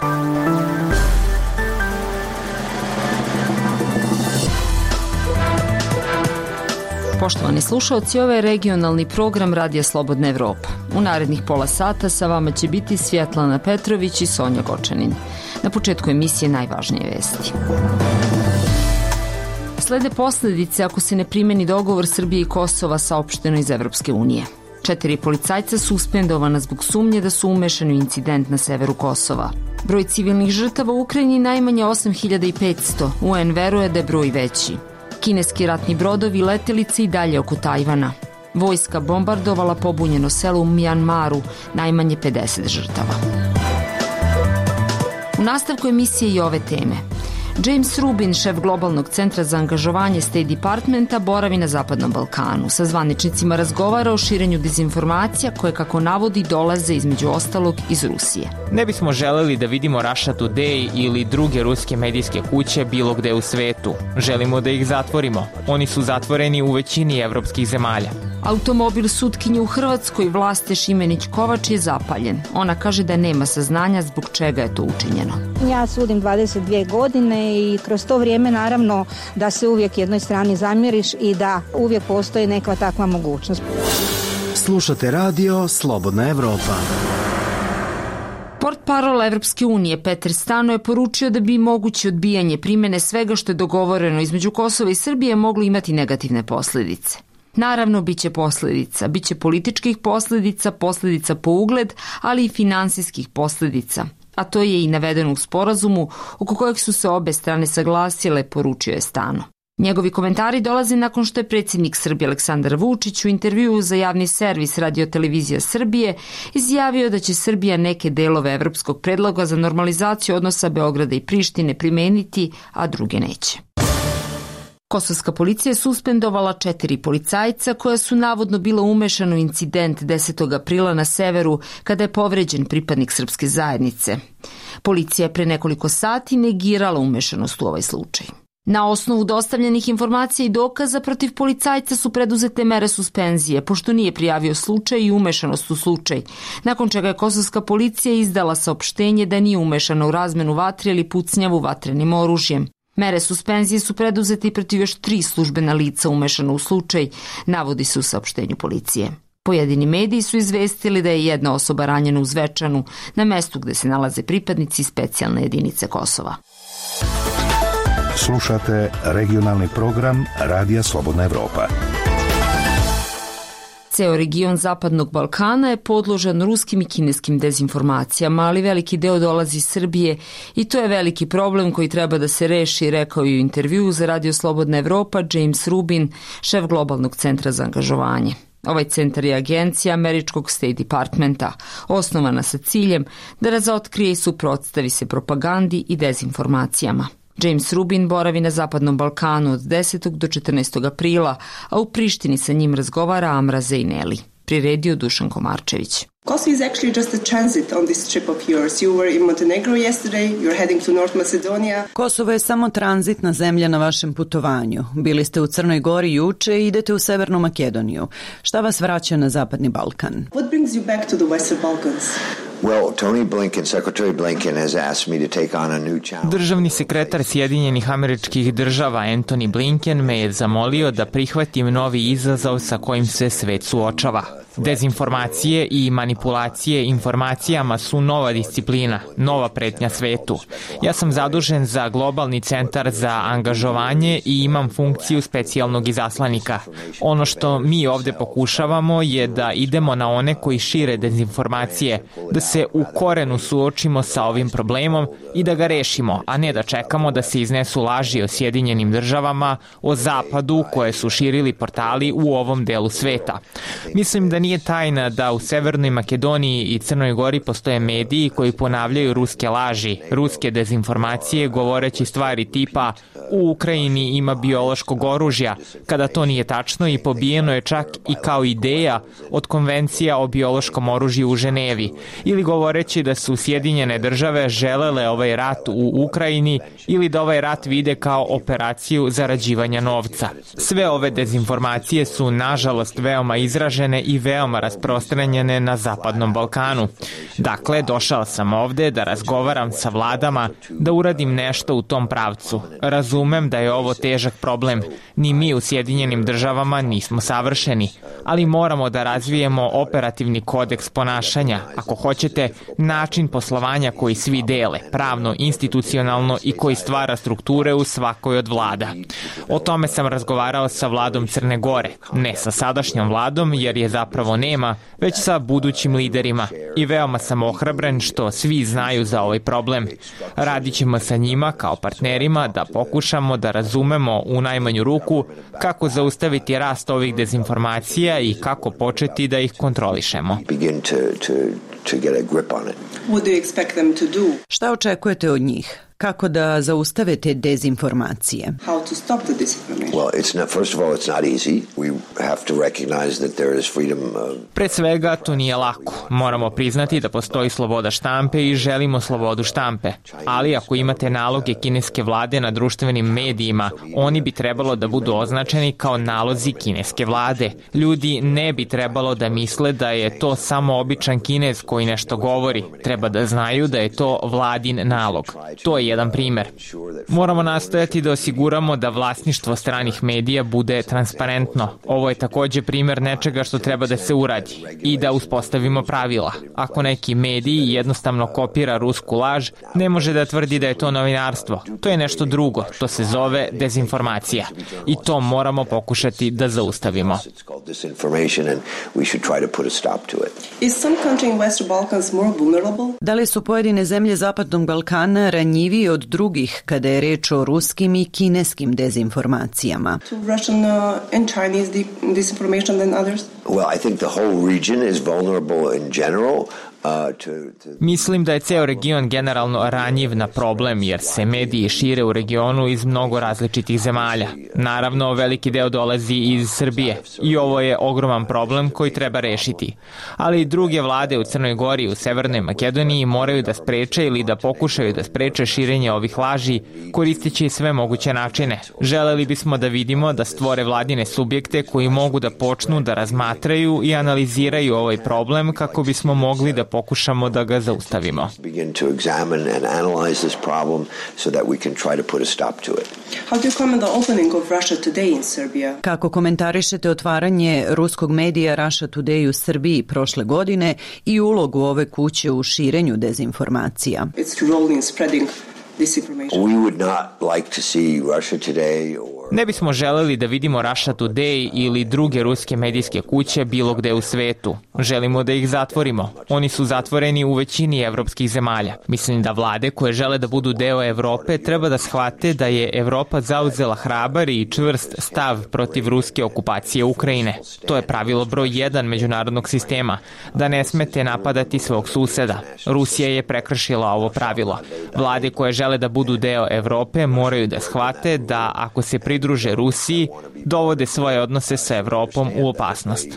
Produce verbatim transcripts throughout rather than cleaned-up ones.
Poštovani slušalci, ovo je regionalni program Radija Slobodna Evropa. U narednih pola sata sa vama će biti Svjetlana Petrović i Sonja Gočanin. Na početku emisije najvažnije vesti. Slede posledice ako se ne primeni dogovor Srbije i Kosova, saopšteno iz Evropske unije. Četiri policajca suspendovana zbog sumnje da su umešani u incident na severu Kosova. Broj civilnih žrtava u Ukrajini najmanje osam hiljada petsto. U en veruje da je broj veći. Kineski ratni brodovi letelice i dalje oko Tajvana. Vojska bombardovala pobunjeno selo u Mjanmaru, najmanje pedeset žrtava. U nastavku emisije i ove teme. James Rubin, šef globalnog centra za angažovanje State Departmenta, boravi na Zapadnom Balkanu. Sa zvaničnicima razgovara o širenju dezinformacija koje, kako navodi, dolaze između ostalog iz Rusije. Ne bismo želeli da vidimo Russia Today ili druge ruske medijske kuće bilo gde u svetu. Želimo da ih zatvorimo. Oni su zatvoreni u većini evropskih zemalja. Automobil sutkinje u Hrvatskoj Vlaste Šimenić-Kovač je zapaljen. Ona kaže da nema saznanja zbog čega je to učinjeno. Ja sudim dvadeset dvije godine i kroz to vrijeme naravno da se uvijek jednoj strani zamjeriš i da uvijek postoji neka takva mogućnost. Slušate radio Slobodna Evropa. Portparol Evropske unije Peter Stano je poručio da bi moguće odbijanje primjene svega što je dogovoreno između Kosova i Srbije moglo imati negativne posljedice. Naravno, bit će posljedica, bit će političkih posljedica, posljedica po ugled, ali i finansijskih posljedica. A to je i navedeno u sporazumu oko kojeg su se obe strane saglasile, poručio je Stano. Njegovi komentari dolaze nakon što je predsjednik Srbije Aleksandar Vučić u intervjuu za javni servis Radio-televizija Srbije izjavio da će Srbija neke delove evropskog predloga za normalizaciju odnosa Beograda i Prištine primeniti, a druge neće. Kosovska policija je suspendovala četiri policajca koja su navodno bila umešana u incident desetog aprila na severu kada je povređen pripadnik srpske zajednice. Policija je pre nekoliko sati negirala umešanost u ovaj slučaj. Na osnovu dostavljenih informacija i dokaza protiv policajca su preduzete mere suspenzije, pošto nije prijavio slučaj i umešanost u slučaj, nakon čega je kosovska policija izdala saopštenje da nije umešana u razmenu vatre ili pucnjavu vatrenim oružjem. Mere suspenzije su preduzete i protiv još tri službena lica umešana u slučaj, navodi se u saopštenju policije. Pojedini mediji su izvestili da je jedna osoba ranjena u Zvečanu, na mestu gde se nalaze pripadnici specijalne jedinice Kosova. Slušate regionalni program Radija Slobodna Evropa. Ceo region Zapadnog Balkana je podložan ruskim i kineskim dezinformacijama, ali veliki deo dolazi iz Srbije i to je veliki problem koji treba da se reši, rekao je u intervjuu za Radio Slobodna Evropa James Rubin, šef globalnog centra za angažovanje. Ovaj centar je agencija američkog State Departmenta, osnovana sa ciljem da razotkrije i suprotstavi se propagandi i dezinformacijama. James Rubin boravi na Zapadnom Balkanu od desetog do četrnaestog aprila, a u Prištini sa njim razgovara Amra Zejneli. Priredio Dušan Komarčević. Kosovo is actually just a transit on this trip of yours. You were in Montenegro yesterday, you're heading to North Macedonia. Kosovo je samo tranzitna zemlja na vašem putovanju. Bili ste u Crnoj Gori juče i idete u Severnu Makedoniju. Šta vas vraća na Zapadni Balkan? What brings you back to the Western Balkans? Well, Tony Blinken, Secretary Blinken has asked me to take on a new challenge. Državni sekretar Sjedinjenih Američkih Država Antony Blinken me je zamolio da prihvatim novi izazov sa kojim se svet suočava. Dezinformacije i manipulacije informacijama su nova disciplina, nova pretnja svetu. Ja sam zadužen za globalni centar za angažovanje i imam funkciju specijalnog izaslanika. Ono što mi ovde pokušavamo je da idemo na one koji šire dezinformacije, da se u korenu suočimo sa ovim problemom i da ga rešimo, a ne da čekamo da se iznesu laži o Sjedinjenim Državama, o Zapadu koje su širili portali u ovom delu sveta. Mislim da nije tajna da u Severnoj Makedoniji i Crnoj Gori postoje mediji koji ponavljaju ruske laži, ruske dezinformacije govoreći stvari tipa u Ukrajini ima biološkog oružja, kada to nije tačno i pobijeno je čak i kao ideja od konvencija o biološkom oružju u Ženevi, ili govoreći da su Sjedinjene Države želele ovaj rat u Ukrajini ili da ovaj rat vide kao operaciju zarađivanja novca. Sve ove dezinformacije su nažalost veoma izražene i veoma veoma rasprostranjene na Zapadnom Balkanu. Dakle, došao sam ovde da razgovaram sa vladama, da uradim nešto u tom pravcu. Razumem da je ovo težak problem. Ni mi u Sjedinjenim državama nismo savršeni, ali moramo da razvijemo operativni kodeks ponašanja, ako hoćete, način poslovanja koji svi dele, pravno, institucionalno i koji stvara strukture u svakoj od vlada. O tome sam razgovarao sa vladom Crne Gore, ne sa sadašnjom vladom jer je zapravo nema, već sa budućim liderima i veoma sam ohrabren što svi znaju za ovaj problem. Radit ćemo sa njima kao partnerima da pokušamo da razumemo u najmanju ruku kako zaustaviti rast ovih dezinformacija i kako početi da ih kontrolišemo. Šta očekujete od njih? Kako da zaustave te dezinformacije? How to stop the disinformation? Well, it's not, first of all, it's not easy. We have to recognize that there is freedom of... Pre svega, to nije lako. Moramo priznati da postoji sloboda štampe i želimo slobodu štampe. Ali ako imate naloge kineske vlade na društvenim medijima, oni bi trebalo da budu označeni kao nalozi kineske vlade. Ljudi ne bi trebalo da misle da je to samo običan Kinez koji nešto govori. Treba da znaju da je to vladin nalog. To je jedan primer. Moramo nastojati da osiguramo da vlasništvo stranih medija bude transparentno. Ovo je takođe primer nečega što treba da se uradi i da uspostavimo pravila. Ako neki medij jednostavno kopira rusku laž, ne može da tvrdi da je to novinarstvo. To je nešto drugo. To se zove dezinformacija. I to moramo pokušati da zaustavimo. Da li su pojedine zemlje Zapadnog Balkana ranjivije od drugih kada je reč o ruskim i kineskim dezinformacijama? Russian uh, and Chinese disinformation than others? Well, I think the whole region is vulnerable in general. Mislim da je ceo region generalno ranjiv na problem jer se mediji šire u regionu iz mnogo različitih zemalja. Naravno, veliki deo dolazi iz Srbije i ovo je ogroman problem koji treba rešiti. Ali druge vlade u Crnoj Gori i u Severnoj Makedoniji moraju da spreče ili da pokušaju da spreče širenje ovih laži koristeći sve moguće načine. Želeli bismo da vidimo da stvore vladine subjekte koji mogu da počnu da razmatraju i analiziraju ovaj problem kako bismo mogli da pokušamo da ga zaustavimo. Kako komentarišete otvaranje ruskog medija Russia Today u Srbiji prošle godine i ulogu ove kuće u širenju dezinformacija? We would not like to see Russia Today or Ne bismo želeli da vidimo Russia Today ili druge ruske medijske kuće bilo gde u svetu. Želimo da ih zatvorimo. Oni su zatvoreni u većini evropskih zemalja. Mislim da vlade koje žele da budu deo Evrope treba da shvate da je Evropa zauzela hrabar i čvrst stav protiv ruske okupacije Ukrajine. To je pravilo broj jedan međunarodnog sistema, da ne smete napadati svog suseda. Rusija je prekršila ovo pravilo. Vlade koje žele da budu deo Evrope moraju da shvate da ako se pridruže Rusiji, dovode svoje odnose sa Evropom u opasnost.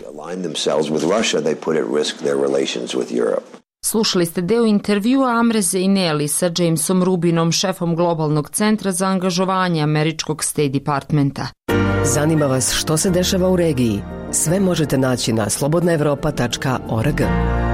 Slušali ste deo intervjua Amreze Ineli sa Jamesom Rubinom, šefom globalnog centra za angažovanje američkog State Departmenta. Zanima vas što se dešava u regiji? Sve možete naći na slobodna evropa tačka org.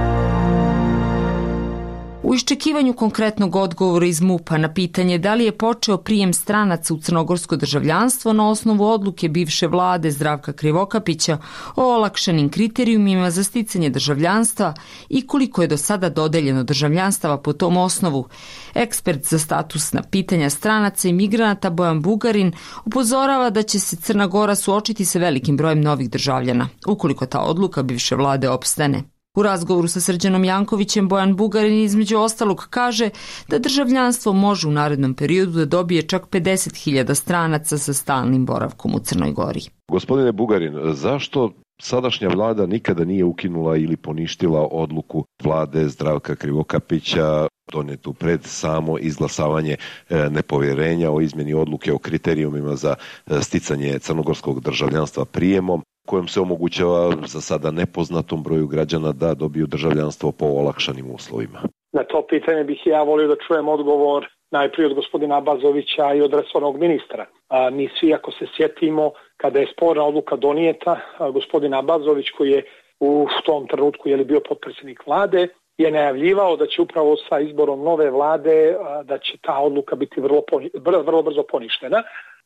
U iščekivanju konkretnog odgovora iz MUP-a na pitanje da li je počeo prijem stranaca u crnogorsko državljanstvo na osnovu odluke bivše vlade Zdravka Krivokapića o olakšanim kriterijumima za sticanje državljanstva i koliko je do sada dodeljeno državljanstava po tom osnovu, ekspert za statusna pitanja stranaca i migranata Bojan Bugarin upozorava da će se Crna Gora suočiti sa velikim brojem novih državljana, ukoliko ta odluka bivše vlade opstane. U razgovoru sa Srđanom Jankovićem Bojan Bugarin između ostalog kaže da državljanstvo može u narednom periodu da dobije čak pedeset hiljada stranaca sa stalnim boravkom u Crnoj Gori. Gospodine Bugarin, zašto sadašnja vlada nikada nije ukinula ili poništila odluku vlade Zdravka Krivokapića donetu pred samo izglasavanje nepovjerenja o izmjeni odluke o kriterijumima za sticanje crnogorskog državljanstva prijemom, kojom se omogućava za sada nepoznatom broju građana da dobiju državljanstvo po olakšanim uslovima? Na to pitanje bih ja volio da čujem odgovor najprije od gospodina Abazovića i od resornog ministra. A, mi svi, ako se sjetimo, kada je sporna odluka donijeta, a, gospodin Abazović, koji je u tom trenutku je li bio potpredsjednik vlade, je najavljivao da će upravo sa izborom nove vlade, da će ta odluka biti vrlo, vrlo brzo poništena.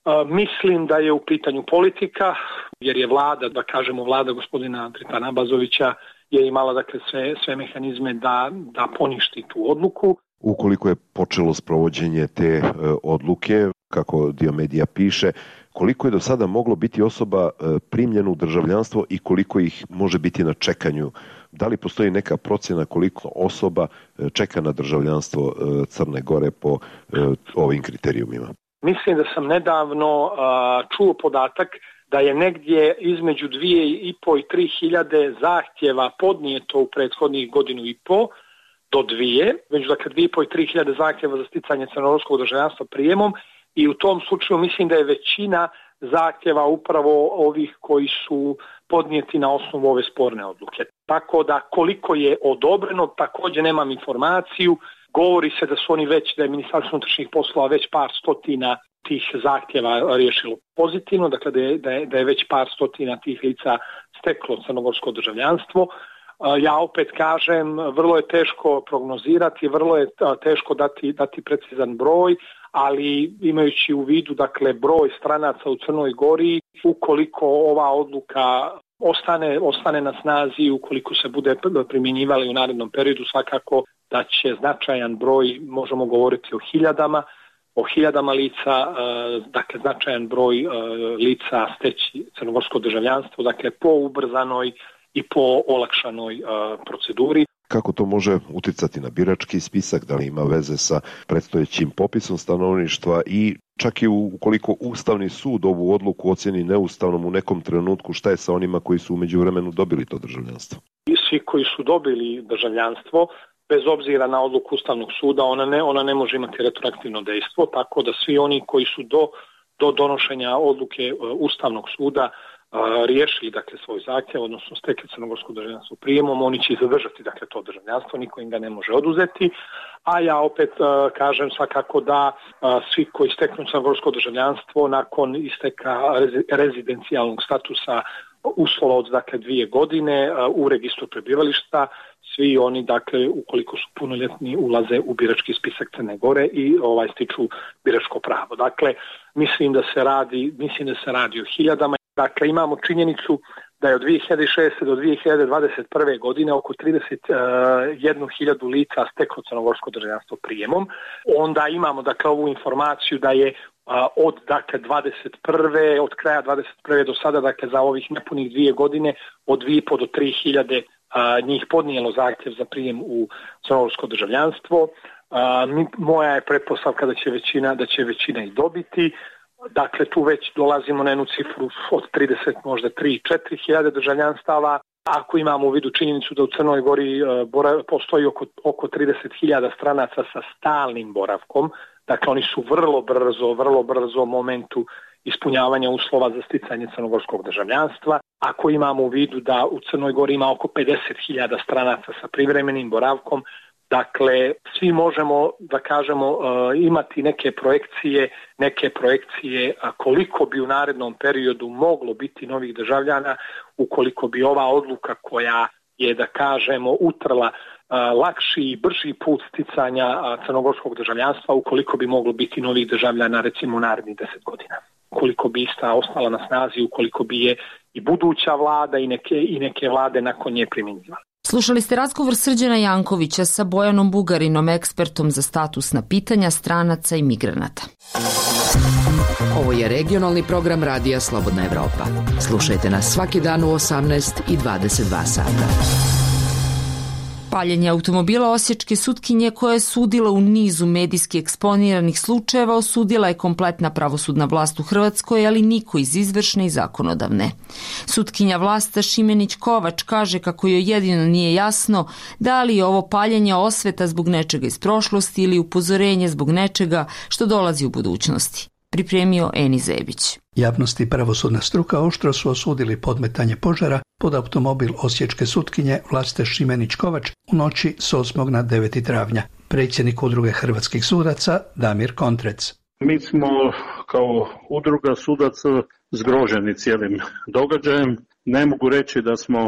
Mislim da je u pitanju politika, jer je vlada, da kažemo vlada gospodina Dritana Abazovića, je imala dakle sve, sve mehanizme da, da poništi tu odluku. Ukoliko je počelo sprovođenje te e, odluke, kako Diomedija piše, koliko je do sada moglo biti osoba e, primljeno u državljanstvo i koliko ih može biti na čekanju? Da li postoji neka procjena koliko osoba e, čeka na državljanstvo e, Crne Gore po e, ovim kriterijumima? Mislim da sam nedavno a, čuo podatak da je negdje između dvije i po i tri hiljade zahtjeva podnijeto u prethodnih godinu i po do dvije, među dakle dvije i po i tri hiljade zahtjeva za sticanje crnogorskog državljanstva prijemom i u tom slučaju mislim da je većina zahtjeva upravo ovih koji su podnijeti na osnovu ove sporne odluke. Tako da koliko je odobreno, također nemam informaciju. Govori se da su oni već, da je Ministarstvo unutrašnjih poslova već par stotina tih zahtjeva riješilo pozitivno, dakle da je, da je, da je već par stotina tih lica steklo crnogorsko državljanstvo. Ja opet kažem, vrlo je teško prognozirati, vrlo je teško dati, dati precizan broj, ali imajući u vidu dakle broj stranaca u Crnoj Gori, ukoliko ova odluka ostane, ostane na snazi, ukoliko se bude primjenjivala u narednom periodu, svakako da će značajan broj, možemo govoriti o hiljadama, o hiljadama lica, dakle značajan broj lica steći crnogorsko državljanstvo, dakle po ubrzanoj i po olakšanoj proceduri. Kako to može uticati na birački spisak, da li ima veze sa predstojećim popisom stanovništva i čak i ukoliko Ustavni sud ovu odluku ocjeni neustavnom u nekom trenutku, šta je sa onima koji su u međuvremenu dobili to državljanstvo? I svi koji su dobili državljanstvo, bez obzira na odluku Ustavnog suda, ona ne, ona ne može imati retroaktivno dejstvo, tako da svi oni koji su do, do donošenja odluke Ustavnog suda riješili dakle svoj zahtjev, odnosno stekli crnogorsko državljanstvo prijemom, oni će zadržati dakle to državljanstvo, niko im ga ne može oduzeti, a ja opet uh, kažem svakako da uh, svi koji steknu crnogorsko državljanstvo nakon isteka rezi, rezidencijalnog statusa uslova od dakle dvije godine uh, u registru prebivališta, svi oni dakle ukoliko su punoljetni ulaze u birački spisak Crne Gore i ovaj stiču biračko pravo. Dakle, mislim da se radi, mislim da se radi o hiljadama. Dakle, imamo činjenicu da je od dvije hiljade šeste do dvije hiljade dvadeset prve godine oko trideset jednu hiljadu lica steklo crnogorsko državljanstvo prijemom. Onda imamo dakle ovu informaciju da je od dakle dvadeset prve od kraja dvadeset prve do sada, dakle za ovih nepunih dvije godine, od dvije i po do tri hiljade njih podnijelo zahtjev za prijem u crnogorsko državljanstvo. Moja je pretpostavka da će većina, da će većina i dobiti. Dakle, tu već dolazimo na jednu cifru od trideset, možda tri do četiri hiljade državljanstava. Ako imamo u vidu činjenicu da u Crnoj Gori uh, postoji oko, oko trideset hiljada stranaca sa stalnim boravkom, dakle oni su vrlo brzo, vrlo brzo u momentu ispunjavanja uslova za sticanje crnogorskog državljanstva. Ako imamo u vidu da u Crnoj Gori ima oko pedeset hiljada stranaca sa privremenim boravkom, dakle, svi možemo, da kažemo, uh, imati neke projekcije, neke projekcije uh, koliko bi u narednom periodu moglo biti novih državljana ukoliko bi ova odluka koja je, da kažemo, utrla uh, lakši i brži put sticanja uh, crnogorskog državljanstva, ukoliko bi moglo biti novih državljana recimo u narednih deset godina. Ukoliko bi ista ostala na snazi, ukoliko bi je i buduća vlada i neke, i neke vlade nakon nje primjenjivale. Slušali ste razgovor Srđana Jankovića sa Bojanom Bugarinom, ekspertom za statusna pitanja stranaca i migranata. Ovo je regionalni program Radija Slobodna Evropa. Slušajte nas svaki dan u osamnaest i dvadeset dva sata. Paljenje automobila osječke sutkinje koja je sudila u nizu medijski eksponiranih slučajeva osudila je kompletna pravosudna vlast u Hrvatskoj, ali niko iz izvršne i zakonodavne. Sutkinja Vlasta Šimenić-Kovač kaže kako joj jedino nije jasno da li je ovo paljenje osveta zbog nečega iz prošlosti ili upozorenje zbog nečega što dolazi u budućnosti. Pripremio Eni Zebić. Javnost i pravosudna struka oštro su osudili podmetanje požara pod automobil osječke sutkinje Vlaste Šimenić-Kovač u noći s osmog na deveti travnja. Predsjednik udruge hrvatskih sudaca Damir Kontrec. Mi smo kao udruga sudaca zgroženi cijelim događajem. Ne mogu reći da smo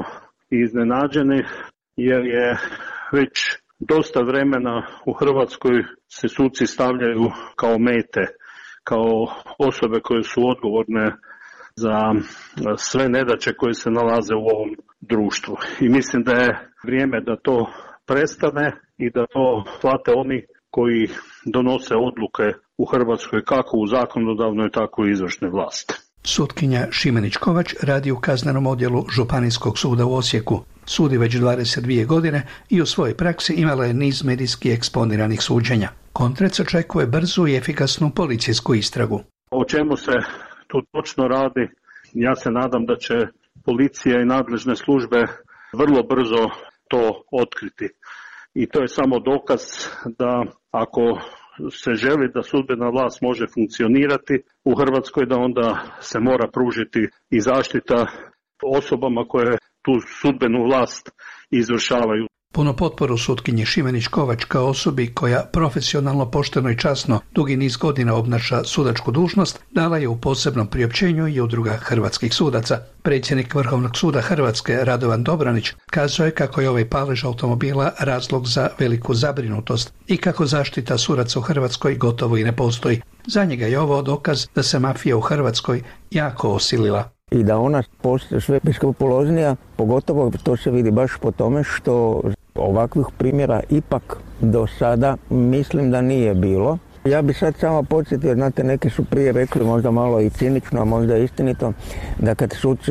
i iznenađeni jer je već dosta vremena u Hrvatskoj se suci stavljaju kao mete, kao osobe koje su odgovorne za sve nedaće koje se nalaze u ovom društvu. I mislim da je vrijeme da to prestane i da to shvate oni koji donose odluke u Hrvatskoj kako u zakonodavnoj, tako i izvršnoj vlasti. Sutkinja Šimenić-Kovač radi u kaznenom odjelu Županijskog suda u Osijeku. Sudi već dvadeset dvije godine i u svojoj praksi imala je niz medijski eksponiranih suđenja. Kontrec očekuje brzu i efikasnu policijsku istragu. O čemu se tu točno radi? Ja se nadam da će policija i nadležne službe vrlo brzo to otkriti. I to je samo dokaz da ako se želi da sudbena vlast može funkcionirati u Hrvatskoj, da onda se mora pružiti i zaštita osobama koje tu sudbenu vlast izvršavaju. Puno potporu sutkinji Šimenić-Kovač kao osobi koja profesionalno, pošteno i časno dugi niz godina obnaša sudačku dužnost dala je u posebnom priopćenju i udruga hrvatskih sudaca. Predsjednik Vrhovnog suda Hrvatske Radovan Dobranić kazao je kako je ovaj palež automobila razlog za veliku zabrinutost i kako zaštita sudaca u Hrvatskoj gotovo i ne postoji. Za njega je ovo dokaz da se mafija u Hrvatskoj jako osilila. I da ona postaje sve beskrupuloznija, pogotovo to se vidi baš po tome što ovakvih primjera ipak do sada mislim da nije bilo. Ja bi sad samo podsjetio, znate, neki su prije rekli možda malo i cinično, a možda istinito, da kad suci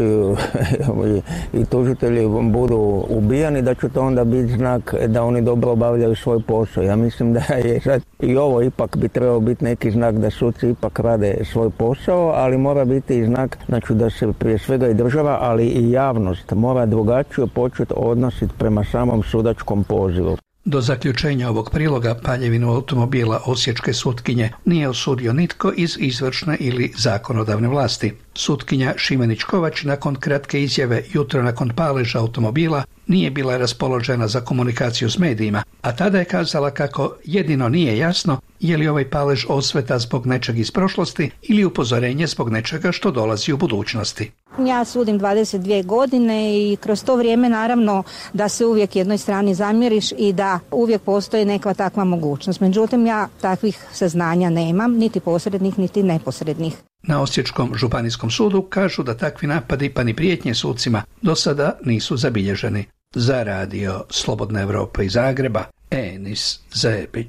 i tužitelji budu ubijani, da će to onda biti znak da oni dobro obavljaju svoj posao. Ja mislim da je sad i ovo ipak bi trebao biti neki znak da suci ipak rade svoj posao, ali mora biti i znak, znači da se prije svega i država, ali i javnost mora drugačije početi odnositi prema samom sudačkom pozivu. Do zaključenja ovog priloga paljevinu automobila osječke sutkinje nije osudio nitko iz izvršne ili zakonodavne vlasti. Sutkinja Šimenić-Kovač nakon kratke izjave jutro nakon paleža automobila nije bila raspoložena za komunikaciju s medijima, a tada je kazala kako jedino nije jasno je li ovaj palež osveta zbog nečeg iz prošlosti ili upozorenje zbog nečega što dolazi u budućnosti. Ja sudim dvadeset dvije godine i kroz to vrijeme naravno da se uvijek jednoj strani zamjeriš i da uvijek postoji neka takva mogućnost. Međutim, ja takvih saznanja nemam, niti posrednih, niti neposrednih. Na Osječkom županijskom sudu kažu da takvi napadi pa ni prijetnje sucima do sada nisu zabilježeni. Za radio Slobodna Evropa iz Zagreba, Enis Zebić.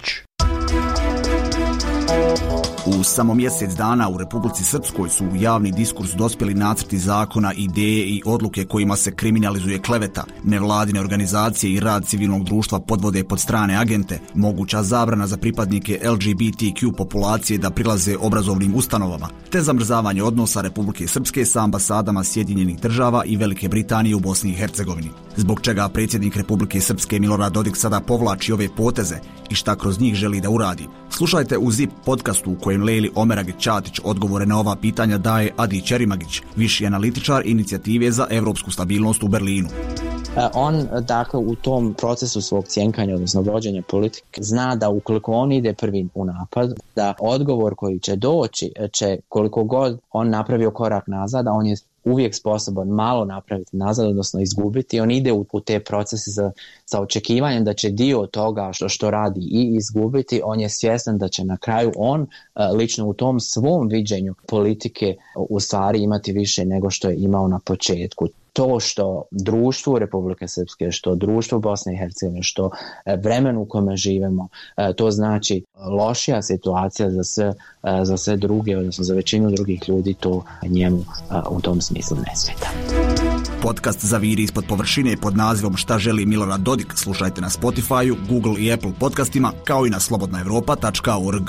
U samo mjesec dana u Republici Srpskoj su u javni diskurs dospjeli nacrti zakona, ideje i odluke kojima se kriminalizuje kleveta, nevladine organizacije i rad civilnog društva podvode pod strane agente, moguća zabrana za pripadnike L G B T Q populacije da prilaze obrazovnim ustanovama, te zamrzavanje odnosa Republike Srpske sa ambasadama Sjedinjenih država i Velike Britanije u Bosni i Hercegovini. Zbog čega predsjednik Republike Srpske Milorad Dodik sada povlači ove poteze i šta kroz njih želi da uradi. Slušajte u ZIP podcastu u kojem Lejli Omeragić-Ćatić odgovore na ova pitanja daje Adi Čerimagić, viši analitičar inicijative za evropsku stabilnost u Berlinu. On, dakle, u tom procesu svog cjenkanja, odnosno vođenja politike, zna da ukoliko on ide prvi u napad, da odgovor koji će doći će, koliko god on napravio korak nazad, a on je uvijek sposoban malo napraviti nazad, odnosno izgubiti. On ide u, u te procese za, za očekivanjem da će dio toga što, što radi i izgubiti. On je svjestan da će na kraju on lično u tom svom viđenju politike u stvari imati više nego što je imao na početku. To što društvo Republike Srpske, što društvo Bosne i Hercegovine, što vremenu u kome živimo, to znači lošija situacija za sve, za sve druge, odnosno za većinu drugih ljudi, to njemu u tom smislu ne smeta. Podcast Zaviri ispod površine pod nazivom Šta želi Milorad Dodik slušajte na Spotify, Google i Apple podcastima, kao i na slobodna evropa tačka org.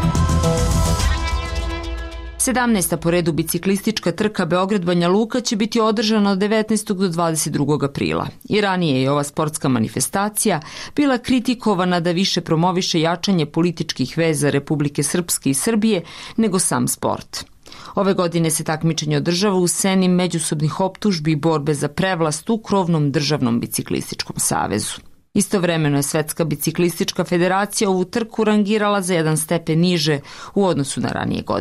sedamnaesta po redu biciklistička trka Beograd-Banja Luka će biti održana od devetnaestog do dvadeset drugog aprila. I ranije je ova sportska manifestacija bila kritikovana da više promoviše jačanje političkih veza Republike Srpske i Srbije nego sam sport. Ove godine se takmičenje održava u sceni međusobnih optužbi i borbe za prevlast u krovnom državnom biciklističkom savezu. Istovremeno je Svetska biciklistička federacija ovu trku rangirala za jedan stepen niže u odnosu na ranije godine.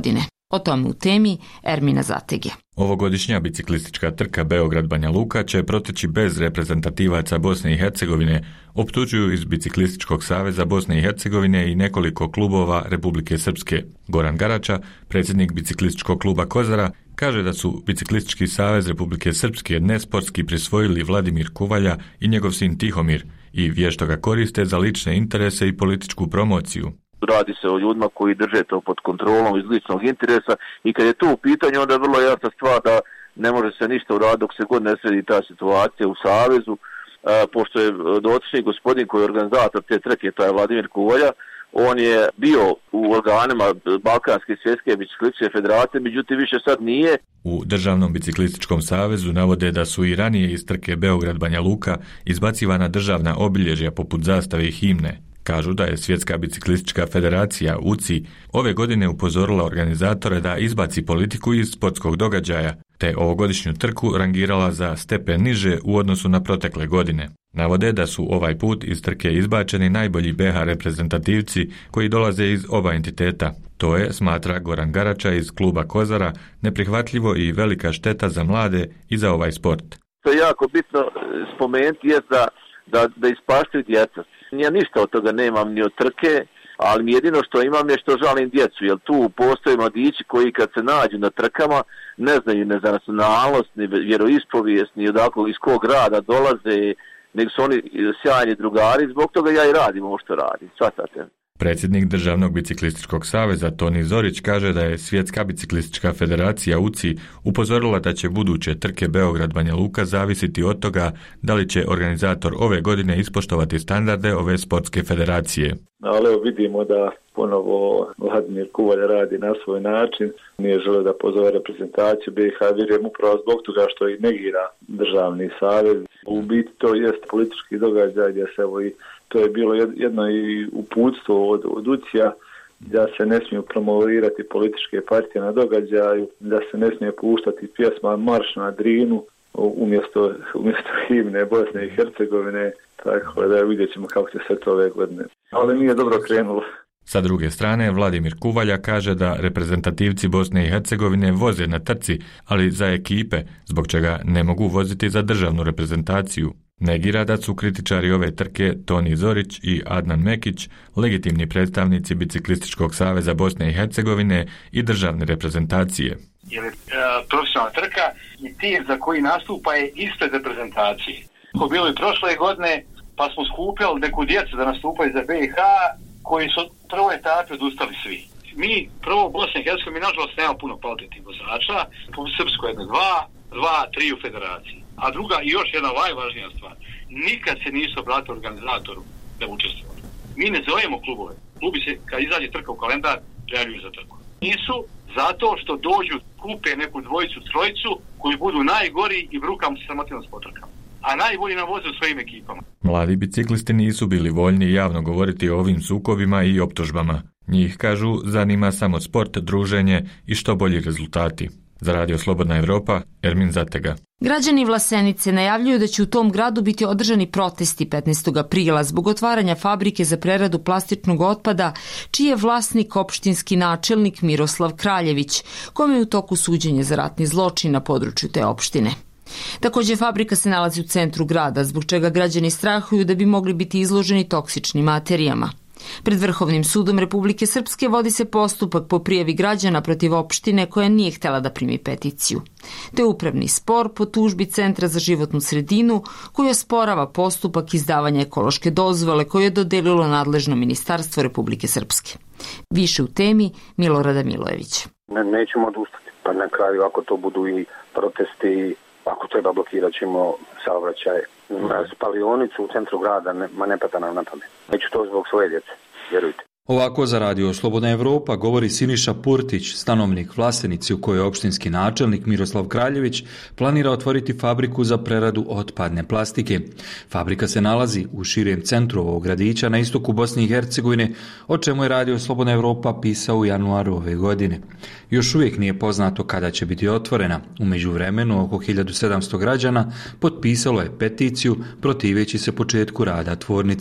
O tome u temi Ermina Zatege. Ovogodišnja biciklistička trka Beograd-Banja Luka će proteći bez reprezentativaca Bosne i Hercegovine, optužuju iz Biciklističkog saveza Bosne i Hercegovine i nekoliko klubova Republike Srpske. Goran Garača, predsjednik Biciklističkog kluba Kozara, kaže da su Biciklistički savez Republike Srpske nesportski prisvojili Vladimir Kuvalja i njegov sin Tihomir i vješto ga koriste za lične interese i političku promociju. Radi se o ljudima koji drže to pod kontrolom iz ličnog interesa i kad je to u pitanju, onda je vrlo jasna stvar da ne može se ništa uraditi dok se god ne sredi ta situacija u Savezu, a, pošto je dotični gospodin koji je organizator te trke, to je Vladimir Kuvalja, on je bio u organima Balkanske svjetske biciklističke federacije, međutim više sad nije. U Državnom biciklističkom savezu navode da su i ranije iz trke Beograd-Banja Luka izbacivana državna obilježja poput zastave i himne. Kažu da je Svjetska biciklistička federacija U C I ove godine upozorila organizatore da izbaci politiku iz sportskog događaja, te ovogodišnju trku rangirala za stepen niže u odnosu na protekle godine. Navode da su ovaj put iz trke izbačeni najbolji B H reprezentativci koji dolaze iz oba entiteta. To je, smatra Goran Garača iz kluba Kozara, neprihvatljivo i velika šteta za mlade i za ovaj sport. To je jako bitno spomenuti je da, da, da ispaštaju djeca. Ja ništa od toga nemam ni od trke, ali mi jedino što imam je što žalim djecu, jer tu postoje mladići koji kad se nađu na trkama ne znaju ne za nacionalnost, ni vjeroispovijest, ni odakle iz kog grada dolaze, nego su oni sjajni drugari, zbog toga ja i radim ovo što radim, shvatate. Predsjednik Državnog biciklističkog saveza Toni Zorić kaže da je Svjetska biciklistička federacija U C I upozorila da će buduće trke Beograd-Banja Luka zavisiti od toga da li će organizator ove godine ispoštovati standarde ove sportske federacije. Ali evo vidimo da ponovo Vladimir Kuvalja radi na svoj način, nije želeo da pozove reprezentaciju B H, vjerujem upravo zbog toga što i negira državni savez. U biti to jest politički događaj gdje se evo i to je bilo jedno i uputstvo od, od U C I-a da se ne smiju promovirati političke partije na događaju, da se ne smije puštati pjesma Marš na Drinu umjesto, umjesto himne Bosne i Hercegovine, tako da vidjet ćemo kako će se to ove godine. Ali nije dobro krenulo. Sa druge strane, Vladimir Kuvalja kaže da reprezentativci Bosne i Hercegovine voze na trci, ali za ekipe, zbog čega ne mogu voziti za državnu reprezentaciju. Negira da su kritičari ove trke Toni Zorić i Adnan Mekić legitimni predstavnici Biciklističkog saveza Bosne i Hercegovine i državne reprezentacije. Jer je profesionalna trka i tim za koji nastupa je ispred reprezentacije. Ko bilo i prošle godine, pa smo skupili neku djecu da nastupaju za B i H, koji su prvo etape odustali svi. Mi prvo u Bosni i Hercegovini nažalost nema puno kvalitetnih vozača, po Srpskoj jedno dva, dva, tri u federaciji. A druga i još jedna najvažnija stvar, nikad se nisu obratili organizatoru da učestvovali. Mi ne zovemo klubove. Klubi se, kad izađe trka u kalendar, prijavljuju za trku. Nisu zato što dođu, kupe neku dvojicu, trojicu, koji budu najgori i brukam se samotilno s potrkama. A najbolji nam voze u svojim ekipama. Mladi biciklisti nisu bili voljni javno govoriti o ovim sukobima i optužbama. Njih, kažu, zanima samo sport, druženje i što bolji rezultati. Za Radio Slobodna Evropa, Ermin Zatega. Građani Vlasenice najavljuju da će u tom gradu biti održani protesti petnaestog aprila zbog otvaranja fabrike za preradu plastičnog otpada, čiji je vlasnik opštinski načelnik Miroslav Kraljević, kome je u toku suđenja za ratni zločin na području te opštine. Također, fabrika se nalazi u centru grada, zbog čega građani strahuju da bi mogli biti izloženi toksičnim materijama. Pred Vrhovnim sudom Republike Srpske vodi se postupak po prijavi građana protiv opštine koja nije htjela da primi peticiju. To je upravni spor po tužbi Centra za životnu sredinu koji osporava postupak izdavanja ekološke dozvole koje je dodelilo nadležno ministarstvo Republike Srpske. Više u temi Milorada Milojević. Ne, nećemo odustati, pa na kraju ako to budu i protesti, ako treba blokirat ćemo saobraćaj. Spalionicu u centru grada, ne, ma ne pada nam na pamet. Neću to zbog svoje djece, vjerujte. Ovako za Radio Slobodna Evropa govori Siniša Purtić, stanovnik Vlasenici u kojoj opštinski načelnik Miroslav Kraljević planira otvoriti fabriku za preradu otpadne plastike. Fabrika se nalazi u širem centru ovog gradića na istoku Bosne i Hercegovine, o čemu je Radio Slobodna Evropa pisao u januaru ove godine. Još uvijek nije poznato kada će biti otvorena. U međuvremenu oko hiljadu sedamsto građana potpisalo je peticiju protiveći se početku rada tvornice.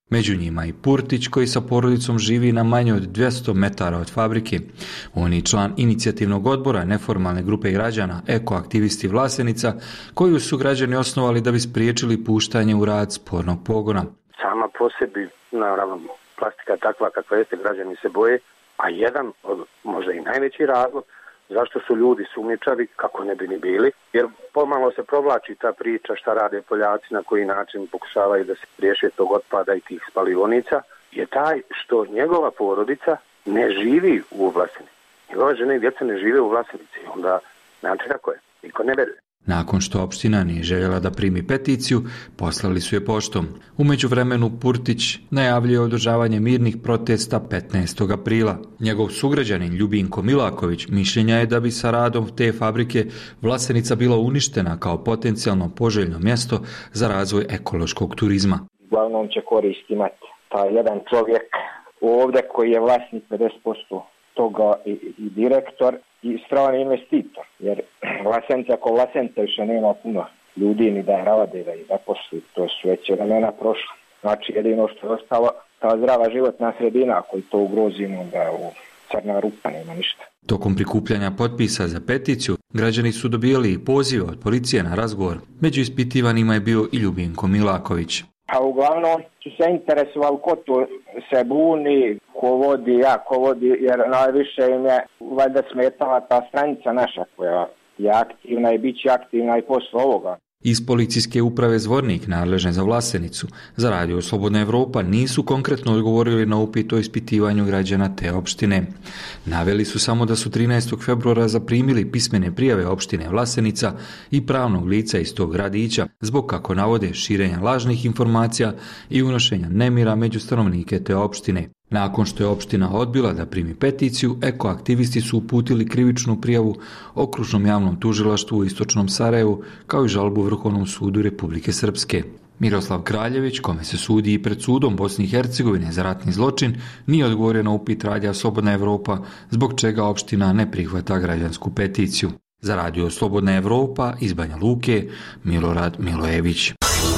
Među njima i Purtić koji sa porodicom živi na manje od dvjesto metara od fabrike. On je član inicijativnog odbora neformalne grupe građana Ekoaktivisti Vlasenica koju su građani osnovali da bi spriječili puštanje u rad spornog pogona. Sama po sebi, naravno, plastika takva kakva jeste, građani se boje, a jedan od možda i najveći razlog zašto su ljudi sumnjičavi, kako ne bi ni bili, jer pomalo se provlači ta priča šta rade Poljaci, na koji način pokušavaju da se riješe tog otpada i tih spalionica, je taj što njegova porodica ne živi u Vlasenici. Njegova žena i djeca ne žive u Vlasenici, onda znate kako je, niko ne veruje. Nakon što opština nije željela da primi peticiju, poslali su je poštom. U međuvremenu Purtić najavljuje održavanje mirnih protesta petnaestog aprila. Njegov sugrađanin Ljubinko Milaković mišljenja je da bi sa radom te fabrike Vlasenica bila uništena kao potencijalno poželjno mjesto za razvoj ekološkog turizma. Uglavnom će korist imati taj jedan čovjek ovdje koji je vlasnik pedeset posto toga i, i direktor i strani investitor, jer Vlasenica ako Vlasenica više nema puno ljudi ni da rade, da ih zaposli, to su već vremena prošla. Znači jedino što je ostalo, ta zdrava životna sredina, ako to ugrozimo, da u crna rupa nema ništa. Tokom prikupljanja potpisa za peticiju, građani su dobijali i pozive od policije na razgovor. Među ispitivanima je bio i Ljubinko Milaković. A uglavnom su se interesovali ko to se buni, ko vodi, ja ko vodi, jer najviše im je valjda smetala ta stranica naša koja je aktivna i bit će aktivna i posle ovoga. Iz policijske uprave Zvornik, nadležne za Vlasenicu, za Radio Slobodna Evropa nisu konkretno odgovorili na upit o ispitivanju građana te opštine. Naveli su samo da su trinaestog februara zaprimili pismene prijave opštine Vlasenica i pravnog lica iz tog gradića zbog, kako navode, širenja lažnih informacija i unošenja nemira među stanovnike te opštine. Nakon što je opština odbila da primi peticiju, ekoaktivisti su uputili krivičnu prijavu Okružnom javnom tužilaštvu u Istočnom Sarajevu, kao i žalbu Vrhovnom sudu Republike Srpske. Miroslav Kraljević, kome se sudi i pred sudom Bosne i Hercegovine za ratni zločin, nije odgovorio na upit Radija Slobodna Evropa, zbog čega opština ne prihvata građansku peticiju. Za Radio Slobodna Evropa iz Banja Luke, Milorad Milojević.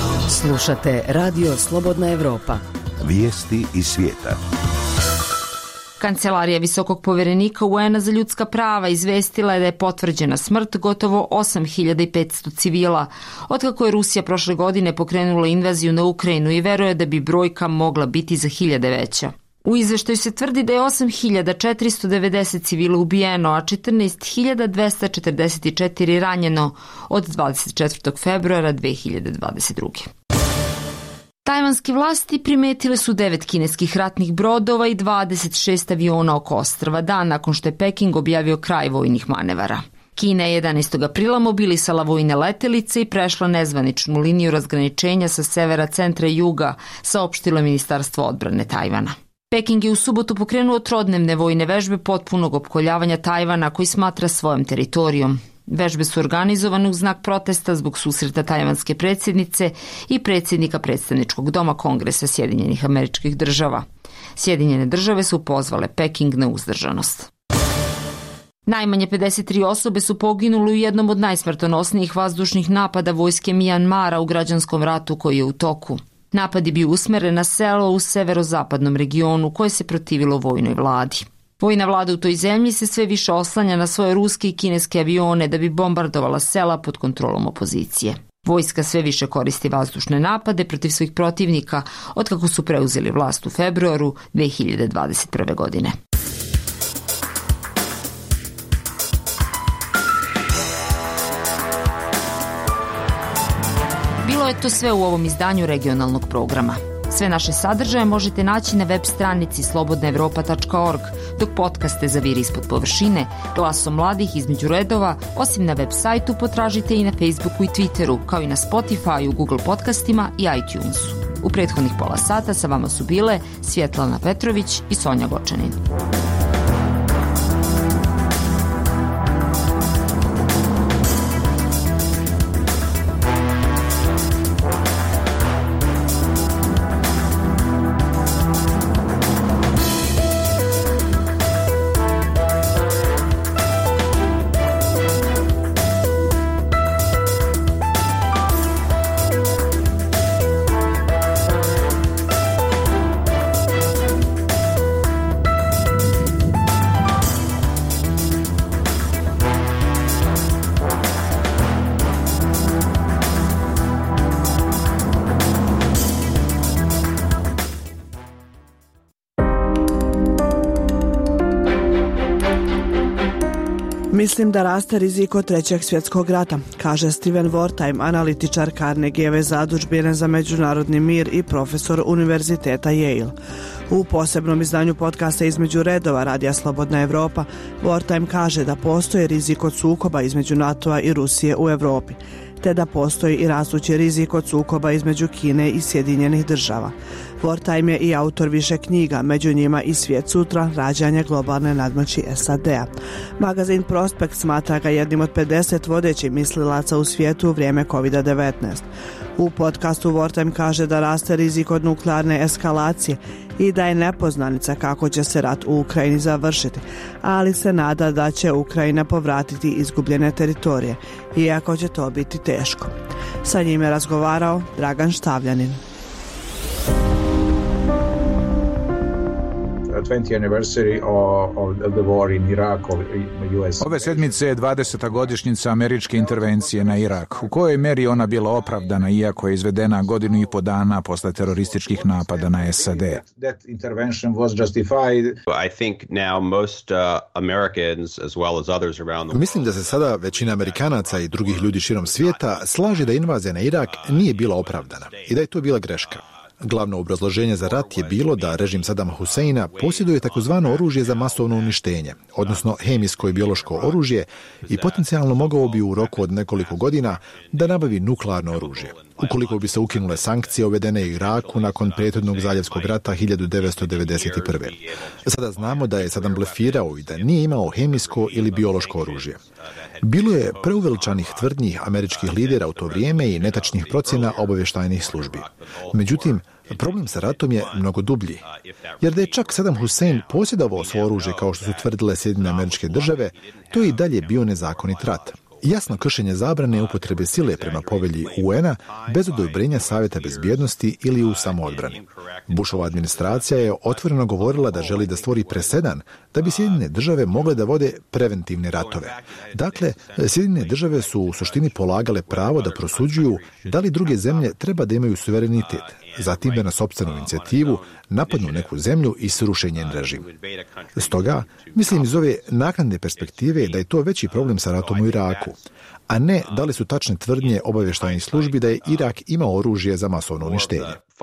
Slušate Radio Slobodna Evropa. Vijesti iz svijeta. Kancelarija visokog povjerenika U N-a za ljudska prava izvestila je da je potvrđena smrt gotovo osam hiljada petsto civila, otkako je Rusija prošle godine pokrenula invaziju na Ukrajinu i veruje da bi brojka mogla biti za hiljade veća. U izveštaju se tvrdi da je osam hiljada četiristo devedeset civila ubijeno, a četrnaest hiljada dvesta četrdeset četiri ranjeno od dvadeset četvrtog februara dve hiljade dvadeset druge. Tajvanske vlasti primetile su devet kineskih ratnih brodova i dvadeset šest aviona oko ostrva, dan nakon što je Peking objavio kraj vojnih manevara. Kina je jedanaestog aprila mobilisala vojne letelice i prešla nezvaničnu liniju razgraničenja sa severa, centra i juga, saopštilo Ministarstvo odbrane Tajvana. Peking je u subotu pokrenuo trodnevne vojne vežbe potpunog opkoljavanja Tajvana, koji smatra svojom teritorijom. Vežbe su organizovane u znak protesta zbog susreta tajvanske predsjednice i predsjednika predstavničkog doma Kongresa Sjedinjenih Američkih Država. Sjedinjene države su pozvale Peking na uzdržanost. Najmanje pedeset tri osobe su poginule u jednom od najsmrtonosnijih vazdušnih napada vojske Mijanmara u građanskom ratu koji je u toku. Napad je bio usmeren na selo u severozapadnom regionu koje se protivilo vojnoj vladi. Vojna vlada u toj zemlji se sve više oslanja na svoje ruske i kineske avione da bi bombardovala sela pod kontrolom opozicije. Vojska sve više koristi vazdušne napade protiv svojih protivnika otkako su preuzeli vlast u februaru dve hiljade dvadeset prve. godine. Bilo je to sve u ovom izdanju regionalnog programa. Sve naše sadržaje možete naći na web stranici slobodna evropa tačka org, dok podcaste za Vir ispod površine, Glasom mladih između redova, osim na web sajtu potražite i na Facebooku i Twitteru, kao i na Spotify, Google podcastima i iTunesu. U prethodnih pola sata sa vama su bile Svjetlana Petrović i Sonja Gočanin. Mislim da raste rizik od trećeg svjetskog rata, kaže Steven Wertheim, analitičar Carnegieve zadužbine za međunarodni mir i profesor Univerziteta Yale. U posebnom izdanju podcasta Između redova Radija Slobodna Evropa, Wertheim kaže da postoji rizik od sukoba između NATO-a i Rusije u Evropi, te da postoji i rastući rizik od sukoba između Kine i Sjedinjenih država. Wertheim je i autor više knjiga, među njima i Svijet sutra, rađanje globalne nadmoći S A D-a. Magazin Prospekt smatra ga jednim od pedeset vodećih mislilaca u svijetu u vrijeme kovid devetnaest. U podcastu Wertheim kaže da raste rizik od nuklearne eskalacije i da je nepoznanica kako će se rat u Ukrajini završiti, ali se nada da će Ukrajina povratiti izgubljene teritorije, iako će to biti teško. Sa njim je razgovarao Dragan Štavljanin. Ove sedmice je dvadeseta godišnjica američke intervencije na Irak. U kojoj meri ona bila opravdana, iako je izvedena godinu i po dana posle terorističkih napada na S A D? Mislim da se sada većina Amerikanaca i drugih ljudi širom svijeta slaže da invazija na Irak nije bila opravdana i da je to bila greška. Glavno obrazloženje za rat je bilo da režim Sadama Huseina posjeduje takozvano oružje za masovno uništenje, odnosno hemijsko i biološko oružje, i potencijalno mogao bi u roku od nekoliko godina da nabavi nuklearno oružje, ukoliko bi se ukinule sankcije uvedene u Iraku nakon prethodnog zaljevskog rata hiljadu devetsto devedeset prve. Sada znamo da je Sadam blefirao i da nije imao hemijsko ili biološko oružje. Bilo je preuveličanih tvrdnji američkih lidera u to vrijeme i netačnih procjena obavještajnih službi. Međutim, problem sa ratom je mnogo dublji, jer da je čak Saddam Hussein posjedovao svoje oružje kao što su tvrdile Sjedinjene Američke Države, to je i dalje bio nezakonit rat. Jasno kršenje zabrane upotrebe sile prema povelji U N-a bez odobrenja Savjeta bezbjednosti ili u samoodbrani. Bushova administracija je otvoreno govorila da želi da stvori presedan da bi Sjedinjene Države mogle da vode preventivne ratove. Dakle, Sjedinjene Države su u suštini polagale pravo da prosuđuju da li druge zemlje treba da imaju suverenitet, zatim da na sopstvenu inicijativu napadnu neku zemlju i sruše njen režim. Stoga, mislim iz ove naknadne perspektive da je to veći problem sa ratom u Iraku, a ne da li su tačne tvrdnje obavještajnih službi da je Irak imao oružje za masovno uništenje.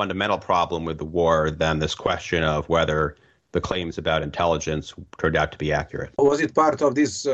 The claims about intelligence turned out to be accurate. Was it part of this uh,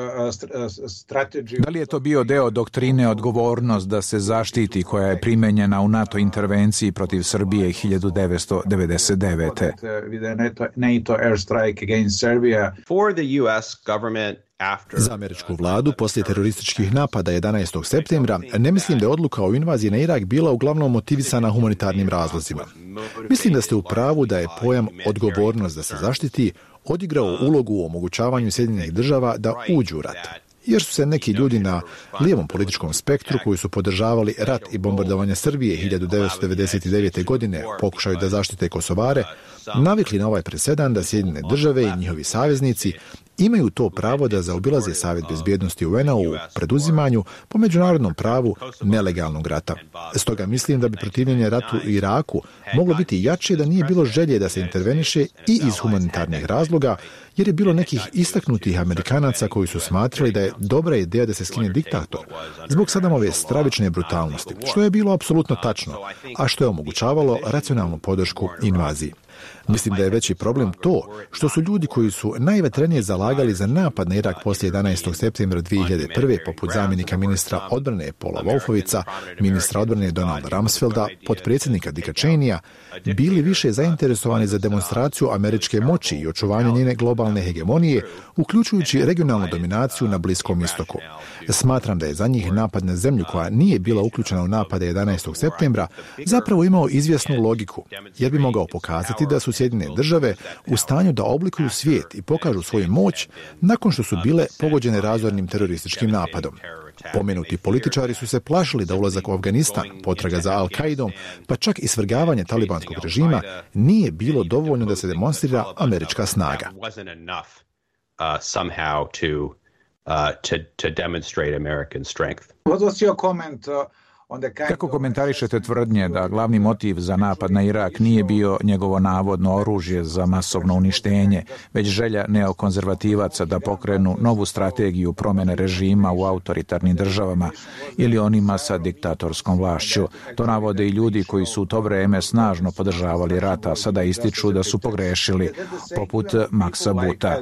strategy? Da li je to bio deo doktrine odgovornost da se zaštiti koja je primenjena u NATO intervenciji protiv Srbije hiljadu devetsto devedeset devete. With the NATO airstrike against Serbia. For the U S government Za američku vladu poslije terorističkih napada jedanaestog septembra ne mislim da je odluka o invaziji na Irak bila uglavnom motivisana humanitarnim razlozima. Mislim da ste u pravu da je pojam odgovornost da se zaštiti odigrao ulogu u omogućavanju Sjedinjenih Država da uđu u rat. Jer su se neki ljudi na lijevom političkom spektru koji su podržavali rat i bombardovanje Srbije hiljadu devetsto devedeset devete. godine pokušaju da zaštite Kosovare, navikli na ovaj presedan da Sjedinjene Države i njihovi saveznici imaju to pravo da zaobilaze Savjet bezbjednosti U N-a u preduzimanju po međunarodnom pravu nelegalnog rata. Stoga mislim da bi protivljenje ratu u Iraku moglo biti jače da nije bilo želje da se interveniše i iz humanitarnih razloga, jer je bilo nekih istaknutih Amerikanaca koji su smatrali da je dobra ideja da se skine diktator zbog Sadamove stravične brutalnosti, što je bilo apsolutno tačno, a što je omogućavalo racionalnu podršku invaziji. Mislim da je veći problem to što su ljudi koji su najvetrenije zalagali za napad na Irak poslije jedanaestog septembra dvije hiljade prve. poput zamjenika ministra odbrane Paula Wolfovica, ministra odbrane Donalda Rumsfelda, potpredsjednika Dicka Cheneya, bili više zainteresovani za demonstraciju američke moći i očuvanje njene globalne hegemonije, uključujući regionalnu dominaciju na Bliskom istoku. Smatram da je za njih napad na zemlju koja nije bila uključena u napade jedanaestog septembra zapravo imao izvjesnu logiku, jer bi mogao pokazati da su Sjedinjene Države u stanju da oblikuju svijet i pokažu svoju moć nakon što su bile pogođene razornim terorističkim napadom. Pomenuti političari su se plašili da ulazak u Afganistan, potraga za Al-Kaidom, pa čak i svrgavanje talibanskog režima nije bilo dovoljno da se demonstrira američka snaga. Uh, to, to demonstrate American strength. What was your comment uh, Kako komentarišete tvrdnje da glavni motiv za napad na Irak nije bio njegovo navodno oružje za masovno uništenje, već želja neokonzervativaca da pokrenu novu strategiju promjene režima u autoritarnim državama ili onima sa diktatorskom vlašću? To navode i ljudi koji su u to vreme snažno podržavali rat, a sada ističu da su pogrešili, poput Maxa Buta.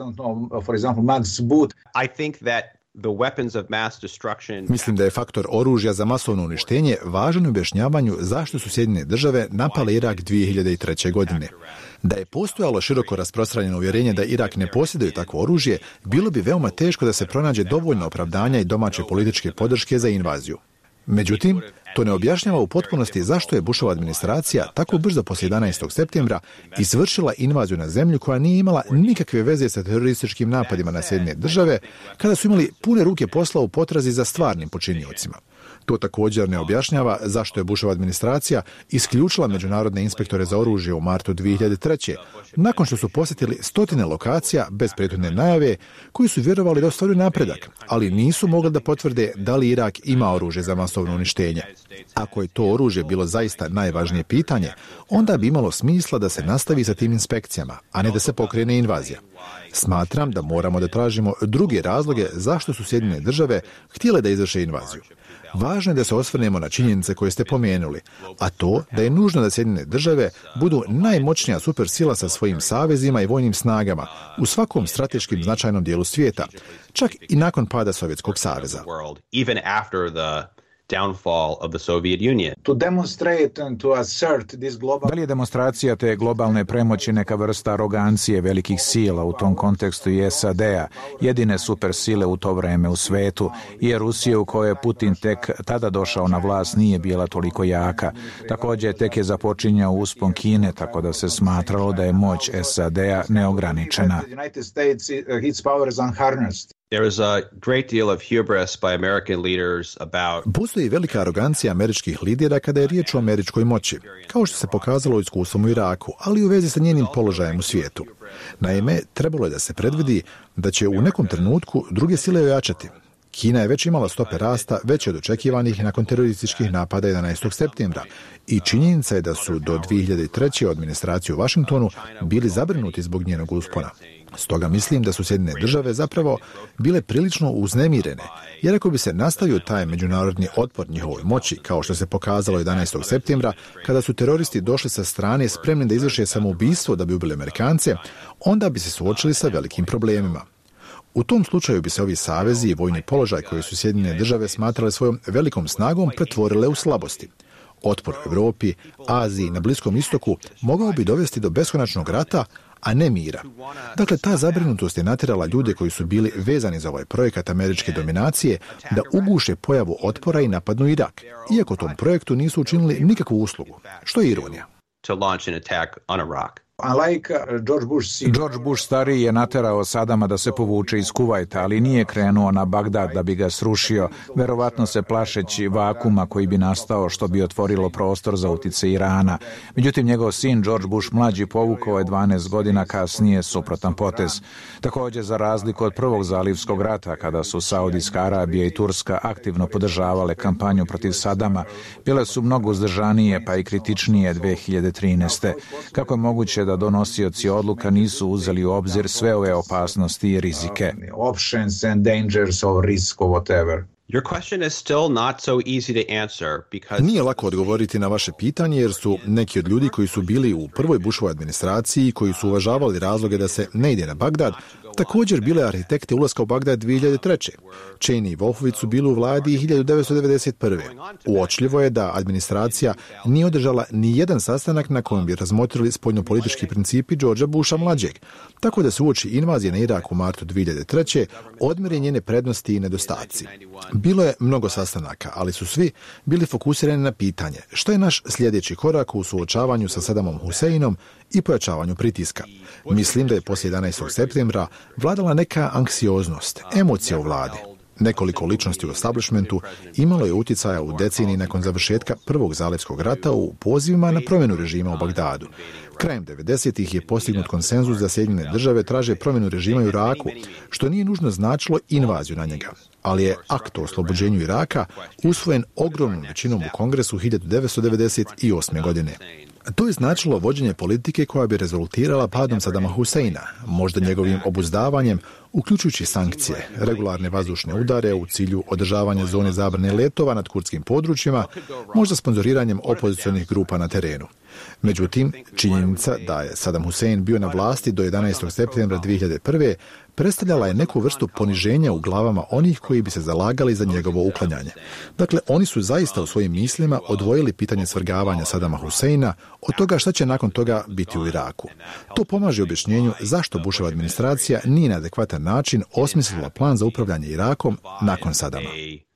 Mislim da je faktor oružja za masovno uništenje važan u objašnjavanju zašto su Sjedinjene države napale Irak dvije hiljade treće. godine. Da je postojalo široko rasprostranjeno uvjerenje da Irak ne posjeduje takvo oružje, bilo bi veoma teško da se pronađe dovoljno opravdanja i domaće političke podrške za invaziju. Međutim, to ne objašnjava u potpunosti zašto je Bushova administracija tako brzo poslije jedanaestog septembra izvršila invaziju na zemlju koja nije imala nikakve veze sa terorističkim napadima na Sjedinjene države, kada su imali pune ruke posla u potrazi za stvarnim počiniocima. To također ne objašnjava zašto je Bushova administracija isključila međunarodne inspektore za oružje u martu dvije hiljade treće. nakon što su posjetili stotine lokacija bez prethodne najave, koji su vjerovali da ostvaruju napredak, ali nisu mogli da potvrde da li Irak ima oružje za masovno uništenje. Ako je to oružje bilo zaista najvažnije pitanje, onda bi imalo smisla da se nastavi sa tim inspekcijama, a ne da se pokrene invazija. Smatram da moramo da tražimo druge razloge zašto su Sjedinjene države htjele da izvrše invaziju. Važno je da se osvrnemo na činjenice koje ste pomenuli, a to da je nužno da Sjedinjene države budu najmoćnija supersila sa svojim savezima i vojnim snagama u svakom strateškim značajnom dijelu svijeta, čak i nakon pada Sovjetskog saveza. downfall of the Soviet Union. To demonstrate and to assert this global... Da li je demonstracija te globalne premoći neka vrsta arogancije velikih sila, u tom kontekstu i S A D-a, jedine supersile u to vreme u svetu, jer Rusija u kojoj je Putin tek tada došao na vlast nije bila toliko jaka. Također tek je započinjao uspon Kine, tako da se smatralo da je moć S A D-a neograničena. United States, its power is unharnessed. There is a great deal of hubris by American leaders about... Postoji velika arogancija američkih lidera kada je riječ o američkoj moći, kao što se pokazalo iskustvom u Iraku, ali u vezi sa njenim položajem u svijetu. Naime, trebalo je da se predvidi da će u nekom trenutku druge sile ojačati. Kina je već imala stope rasta veće od očekivanih nakon terorističkih napada jedanaestog septembra i činjenica je da su do dvije hiljade treće. administracije u Washingtonu bili zabrinuti zbog njenog uspona. Stoga mislim da su Sjedinjene države zapravo bile prilično uznemirene, jer ako bi se nastavio taj međunarodni otpor njihovoj moći, kao što se pokazalo jedanaestog septembra, kada su teroristi došli sa strane spremni da izvrše samoubistvo da bi ubili Amerikance, onda bi se suočili sa velikim problemima. U tom slučaju bi se ovi savezi i vojni položaj koji su Sjedinjene države smatrale svojom velikom snagom pretvorile u slabosti. Otpor u Europi, Aziji, na Bliskom istoku mogao bi dovesti do beskonačnog rata, a ne mira. Dakle, ta zabrinutost je natjerala ljude koji su bili vezani za ovaj projekat američke dominacije da uguše pojavu otpora i napadnu Irak, iako tom projektu nisu učinili nikakvu uslugu, što je ironija. To launch an attack on Iraq. Like George Bush, George Bush stariji je naterao Sadama da se povuče iz Kuvajta, ali nije krenuo na Bagdad da bi ga srušio, verovatno se plašeći vakuma koji bi nastao što bi otvorilo prostor za utice Irana. Međutim, njegov sin George Bush mlađi povukao je dvanaest godina kasnije suprotan potez. Također, za razliku od prvog zalivskog rata, kada su Saudijska Arabija i Turska aktivno podržavale kampanju protiv Sadama, bile su mnogo uzdržanije pa i kritičnije dvije hiljade trinaeste. Kako je moguće da donosioci odluka nisu uzeli u obzir sve ove opasnosti i rizike? Options and dangers of risk or whatever. Your question is still not so easy to answer because... Nije lako odgovoriti na vaše pitanje jer su neki od ljudi koji su bili u prvoj Bushovoj administraciji, koji su uvažavali razloge da se ne ide na Bagdad, također bile arhitekte ulaska u Bagdad dvije hiljade treće. Cheney i Wolfowitz su bili u vladi hiljadu devetsto devedeset prve. Uočljivo je da administracija nije održala ni jedan sastanak na kojem bi razmotrili spoljnopolitički principi Georgea Busha mlađeg, tako da se uoči invazije na Irak u martu dvije hiljade treće. odmjere njene prednosti i nedostaci. Bilo je mnogo sastanaka, ali su svi bili fokusirani na pitanje što je naš sljedeći korak u suočavanju sa Sadamom Huseinom i pojačavanju pritiska. Mislim da je poslije jedanaestog septembra vladala neka anksioznost, emocija u vladi. Nekoliko ličnosti u establishmentu imalo je utjecaja u deceniji nakon završetka Prvog zalivskog rata u pozivima na promjenu režima u Bagdadu. Krajem devedesetih je postignut konsenzus da Sjedinjene države traže promjenu režima u Iraku, što nije nužno značilo invaziju na njega, ali je akt o oslobođenju Iraka usvojen ogromnom većinom u Kongresu hiljadu devetsto devedeset osme. godine. To je značilo vođenje politike koja bi rezultirala padom Sadama Huseina, možda njegovim obuzdavanjem, uključujući sankcije, regularne vazdušne udare u cilju održavanja zone zabrane letova nad kurdskim područjima, možda sponzoriranjem opozicionih grupa na terenu. Međutim, činjenica da je Sadam Husein bio na vlasti do jedanaestog septembra dvije hiljade prve. predstavljala je neku vrstu poniženja u glavama onih koji bi se zalagali za njegovo uklanjanje. Dakle, oni su zaista u svojim mislima odvojili pitanje svrgavanja Sadama Huseina od toga šta će nakon toga biti u Iraku. To pomaže objašnjenju zašto Bushova administracija nije na adekvatan način osmislila plan za upravljanje Irakom nakon Sadama.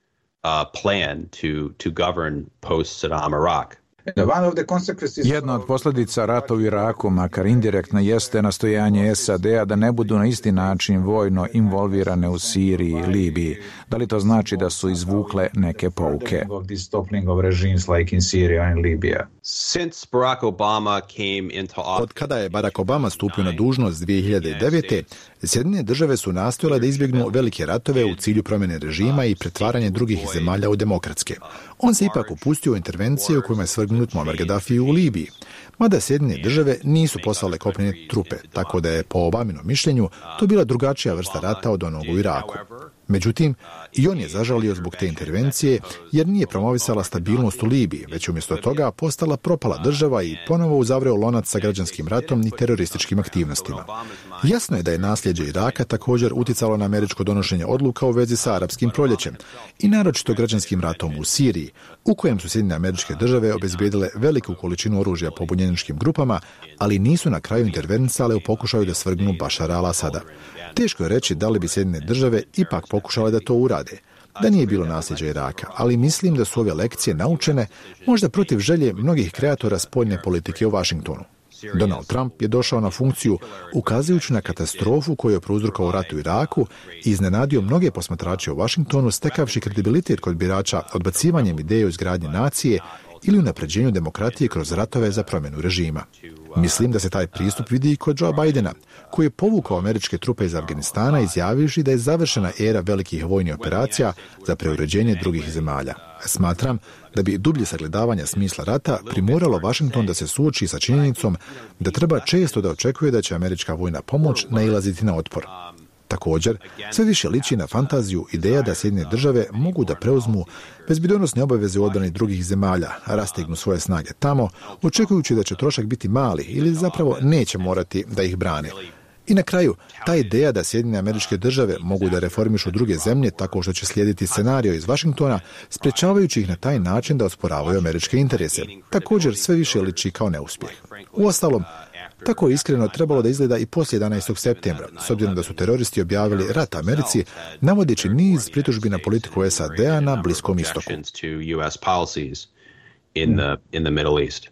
Jedna od posljedica rata u Iraku, makar indirektno, jeste nastojanje S A D-a da ne budu na isti način vojno involvirane u Siriji i Libiji. Da li to znači da su izvukle neke pouke? Od kada je Barack Obama stupio na dužnost dvije hiljade devete. Sjedinjene države su nastojale da izbjegnu velike ratove u cilju promjene režima i pretvaranje drugih zemalja u demokratske. On se ipak upustio u intervencije u kojima je svrgnut Muammar Gaddafi u Libiji. Mada Sjedinjene države nisu poslale kopnene trupe, tako da je po Obaminom mišljenju to bila drugačija vrsta rata od onog u Iraku. Međutim, i on je zažalio zbog te intervencije jer nije promovisala stabilnost u Libiji, već umjesto toga postala propala država i ponovo uzavreo lonac sa građanskim ratom i terorističkim aktivnostima. Jasno je da je nasljeđe Iraka također utjecalo na američko donošenje odluka u vezi sa arapskim proljećem i naročito građanskim ratom u Siriji, u kojem su Sjedinjene Američke Države obezbijedile veliku količinu oružja pobunjeničkim grupama, ali nisu na kraju intervenisale u pokušaju da svrgnu Bašara al-Asada. Teško je reći da li bi Sjedinjene Države ipak pokušale da to urade, da nije bilo nasljeđa Iraka, ali mislim da su ove lekcije naučene možda protiv želje mnogih kreatora spoljne politike u Washingtonu. Donald Trump je došao na funkciju ukazujući na katastrofu koju je prouzrokovao rat u Iraku i iznenadio mnoge posmatrače u Washingtonu, stekavši kredibilitet kod birača odbacivanjem ideje o izgradnji nacije ili unapređenju demokratije kroz ratove za promjenu režima. Mislim da se taj pristup vidi i kod Joea Bidena, koji je povukao američke trupe iz Afganistana izjavivši da je završena era velikih vojnih operacija za preuređenje drugih zemalja. Smatram da bi dublje sagledavanje smisla rata primoralo Washington da se suoči sa činjenicom da treba često da očekuje da će američka vojna pomoć nailaziti na otpor. Također, sve više liči na fantaziju ideja da Sjedinjene Države mogu da preuzmu bezbjednosne obaveze u odbrani drugih zemalja, rastegnu svoje snage tamo, očekujući da će trošak biti mali ili zapravo neće morati da ih brane. I na kraju, ta ideja da Sjedinjene Američke Države mogu da reformišu druge zemlje tako što će slijediti scenario iz Washingtona, sprečavajući ih na taj način da osporavaju američke interese, također sve više liči kao neuspjeh. Uostalom, tako je iskreno trebalo da izgleda i poslije jedanaestog septembra, s obzirom da su teroristi objavili rat Americi, navodeći niz pritužbi na politiku S A D-a na Bliskom istoku. In the, in the Middle East.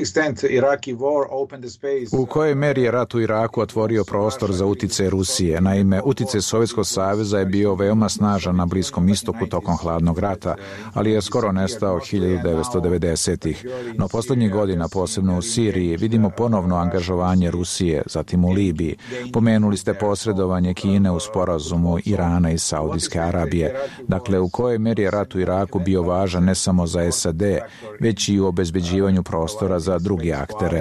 U kojoj meri je rat u Iraku otvorio prostor za utjecaj Rusije? Naime, utjecaj Sovjetskog saveza je bio veoma snažan na Bliskom istoku tokom hladnog rata, ali je skoro nestao hiljadu devetsto devedesetih. No posljednjih godina, posebno u Siriji, vidimo ponovno angažovanje Rusije, zatim u Libiji. Pomenuli ste posredovanje Kine u sporazumu Irana i Saudijske Arabije. Dakle, u kojoj meri je rat u Iraku bio važan ne samo za S A D, već i u obezbeđivanju prostora za druge aktere.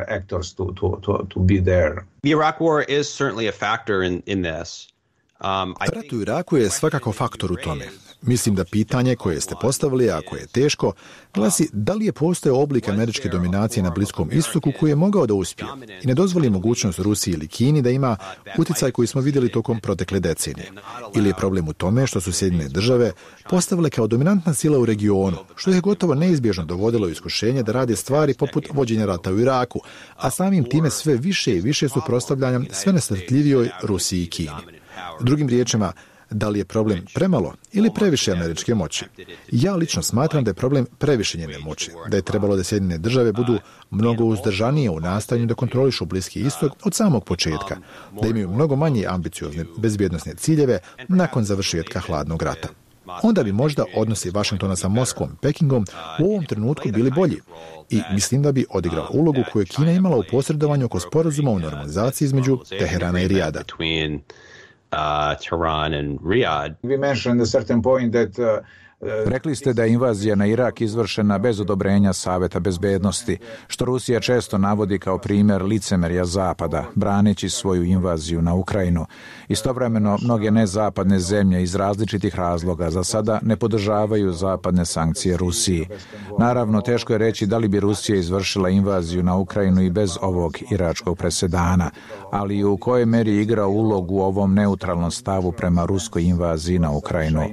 The Iraq war is certainly a factor in, in this. Um, Rat u Iraku je svakako faktor u tome. Mislim da pitanje koje ste postavili, a koje je teško, glasi da li je postojao oblik američke dominacije na Bliskom istoku koji je mogao da uspije i ne dozvoli mogućnost Rusiji ili Kini da ima utjecaj koji smo vidjeli tokom protekle decenije. Ili je problem u tome što su Sjedinjene Države postavile kao dominantna sila u regionu, što je gotovo neizbježno dovodilo iskušenje da rade stvari poput vođenja rata u Iraku, a samim time sve više i više suprotstavljanja sve nestrpljivijoj Rusiji i Kini. Drugim riječima, Da li je problem premalo ili previše američke moći? Ja lično smatram da je problem previše njene moći, da je trebalo da Sjedinjene države budu mnogo uzdržanije u nastojanju da kontrolišu Bliski istok od samog početka, da imaju mnogo manje ambiciozne bezbjednosne ciljeve nakon završetka hladnog rata. Onda bi možda odnosi Vašingtona sa Moskvom i Pekingom u ovom trenutku bili bolji i mislim da bi odigrao ulogu koju je Kina imala u posredovanju oko sporazuma o normalizaciji između Teherana i Rijada. Uh, Tehran and Riyadh. We mentioned a certain point that uh, Rekli ste da je invazija na Irak izvršena bez odobrenja Saveta bezbednosti, što Rusija često navodi kao primjer licemerja Zapada, braneći svoju invaziju na Ukrajinu. Istovremeno, mnoge nezapadne zemlje iz različitih razloga za sada ne podržavaju zapadne sankcije Rusiji. Naravno, teško je reći da li bi Rusija izvršila invaziju na Ukrajinu i bez ovog iračkog presedana, ali u kojoj meri igra ulogu u ovom neutralnom stavu prema ruskoj invaziji na Ukrajinu.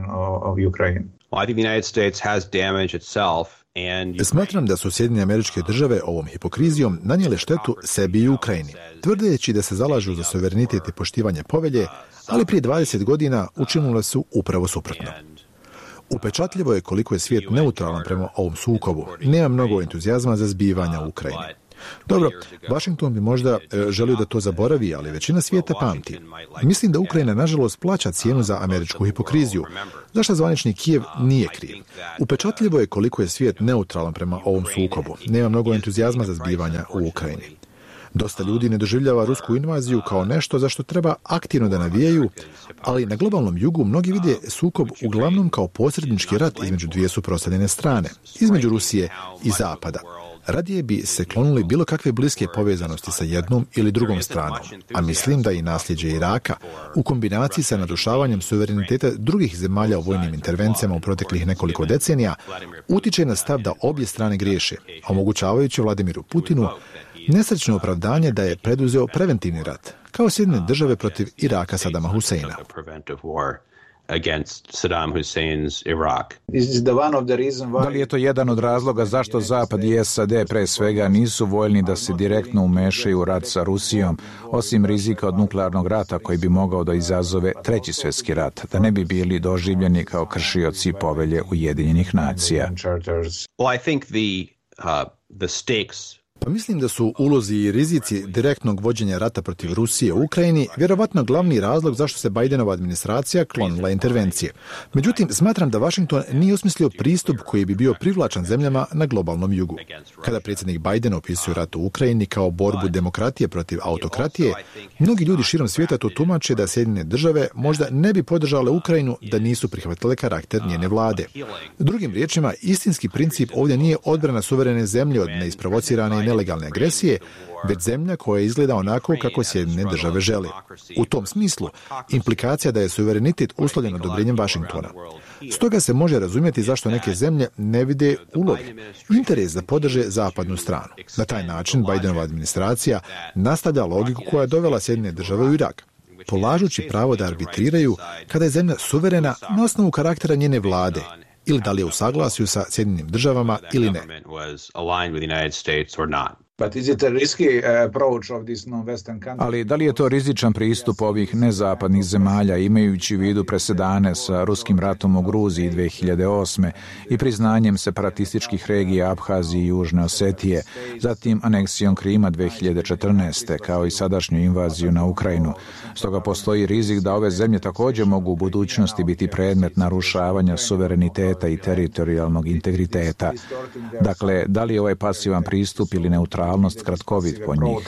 Smatram da su Sjedinjene Američke Države ovom hipokrizijom nanijele štetu sebi i Ukrajini, tvrdeći da se zalažu za suverenitet i poštivanje povelje, ali prije dvadeset godina učinile su upravo suprotno. Upečatljivo je koliko je svijet neutralan prema ovom sukobu. Nema mnogo entuzijazma za zbivanja u Ukrajini. Dobro, Washington bi možda e, želio da to zaboravi, ali većina svijeta pamti. Mislim da Ukrajina nažalost plaća cijenu za američku hipokriziju, zašto zvanični Kijev nije kriv. Upečatljivo je koliko je svijet neutralan prema ovom sukobu. Nema mnogo entuzijazma za zbivanja u Ukrajini. Dosta ljudi ne doživljava rusku invaziju kao nešto za što treba aktivno da navijaju, ali na globalnom jugu mnogi vide sukob uglavnom kao posrednički rat između dvije suprotstavljene strane, između Rusije i Zapada. Radije bi se klonili bilo kakve bliske povezanosti sa jednom ili drugom stranom, a mislim da i nasljeđe Iraka, u kombinaciji sa narušavanjem suvereniteta drugih zemalja u vojnim intervencijama u proteklih nekoliko decenija, utiče na stav da obje strane griješe, omogućavajući Vladimiru Putinu nesrećno opravdanje da je preduzeo preventivni rat, kao Sjedinjene države protiv Iraka Sadama Huseina. Against Saddam Hussein's Iraq. Da li je to jedan od razloga zašto Zapad i S A D pre svega nisu voljni da se direktno umešaju u rat sa Rusijom, osim rizika od nuklearnog rata koji bi mogao da izazove treći svjetski rat, da ne bi bili doživljeni kao kršioci povelje Ujedinjenih nacija? Well, I think the uh, the stakes Pa mislim da su ulozi i rizici direktnog vođenja rata protiv Rusije u Ukrajini vjerovatno glavni razlog zašto se Bidenova administracija klonila intervencije. Međutim, smatram da Washington nije osmislio pristup koji bi bio privlačan zemljama na globalnom jugu. Kada predsjednik Biden opisuje rat u Ukrajini kao borbu demokratije protiv autokratije, mnogi ljudi širom svijeta to tumače da Sjedinjene države možda ne bi podržale Ukrajinu da nisu prihvatile karakter njene vlade. Drugim riječima, istinski princip ovdje nije odbrana suverene zemlje od neisprovocirane i nelegalne agresije, već zemlja koja izgleda onako kako Sjedinjene države žele. U tom smislu, implikacija da je suverenitet uslovljen odobrenjem Washingtona. Stoga se može razumjeti zašto neke zemlje ne vide ulog, interes da podrže zapadnu stranu. Na taj način Bidenova administracija nastavlja logiku koja je dovela Sjedinjene države u Irak, polažući pravo da arbitriraju kada je zemlja suverena na osnovu karaktera njene vlade, ili da li je u saglasju sa Sjedinjenim državama ili ne. Ali da li je to rizičan pristup ovih nezapadnih zemalja, imajući u vidu presedane sa ruskim ratom u Gruziji dve hiljade osme i priznanjem separatističkih regija Abhazije i Južne Osetije, zatim aneksijom Krima dve hiljade četrnaeste, kao i sadašnju invaziju na Ukrajinu. Stoga postoji rizik da ove zemlje također mogu u budućnosti biti predmet narušavanja suvereniteta i teritorijalnog integriteta. Dakle, da li je ovaj pasivan pristup ili neutralnost kratkovit po njih?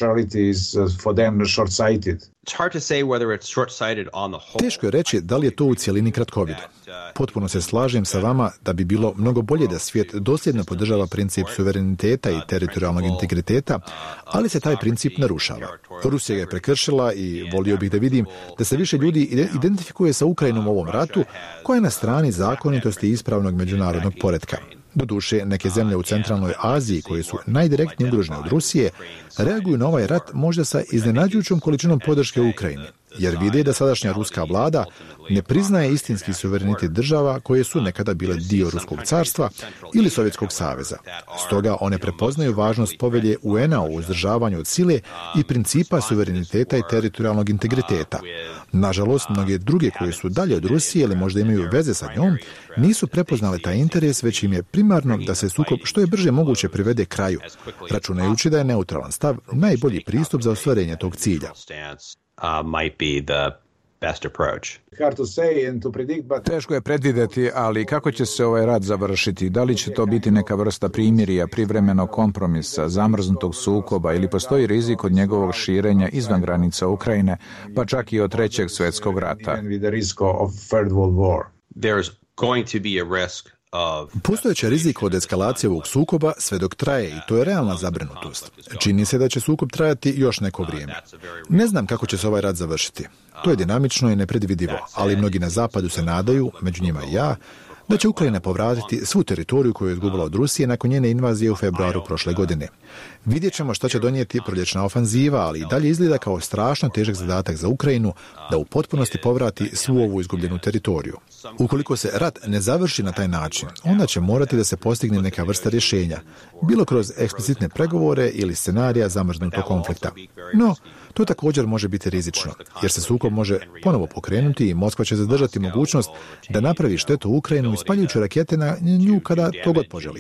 Teško je reći da li je to u cijelini kratkovido. Potpuno se slažem sa vama da bi bilo mnogo bolje da svijet dosljedno podržava princip suvereniteta i teritorijalnog integriteta, ali se taj princip narušava. Rusija je prekršila i volio bih da vidim da se više ljudi identifikuje sa Ukrajinom u ovom ratu, koja je na strani zakonitosti i ispravnog međunarodnog poretka. Doduše, neke zemlje u centralnoj Aziji, koje su najdirektnije ugrožene od Rusije, reaguju na ovaj rat možda sa iznenađujućom količinom podrške u Ukrajini, jer vide da sadašnja ruska vlada ne priznaje istinski suverenitet država koje su nekada bile dio Ruskog carstva ili Sovjetskog saveza. Stoga one prepoznaju važnost povelje U N-a o uzdržavanju od sile i principa suvereniteta i teritorijalnog integriteta, Nažalost, mnoge druge koje su dalje od Rusije ili možda imaju veze sa njom, nisu prepoznale taj interes, već im je primarno da se sukob što je brže moguće privede kraju, računajući da je neutralan stav najbolji pristup za ostvarenje tog cilja. Teško je predvidjeti, ali kako će se ovaj rat završiti? Da li će to biti neka vrsta primirja, privremenog kompromisa, zamrznutog sukoba ili postoji rizik od njegovog širenja izvan granica Ukrajine, pa čak i od trećeg svjetskog rata? Postojeći rizik od eskalacije ovog sukoba sve dok traje i to je realna zabrinutost. Čini se da će sukob trajati još neko vrijeme. Ne znam kako će se ovaj rat završiti. To je dinamično i nepredvidivo, ali mnogi na zapadu se nadaju, među njima i ja, da će Ukrajina povratiti svu teritoriju koju je izgubila od Rusije nakon njene invazije u februaru prošle godine. Vidjet ćemo šta će donijeti proljećna ofanziva, ali i dalje izgleda kao strašno težak zadatak za Ukrajinu da u potpunosti povrati svu ovu izgubljenu teritoriju. Ukoliko se rat ne završi na taj način, onda će morati da se postigne neka vrsta rješenja, bilo kroz eksplicitne pregovore ili scenarija zamrznutog konflikta. No, to također može biti rizično, jer se sukob može ponovo pokrenuti i Moskva će zadržati mogućnost da napravi štetu Ukrajinu ispaljujući rakete na nju kada to god poželi.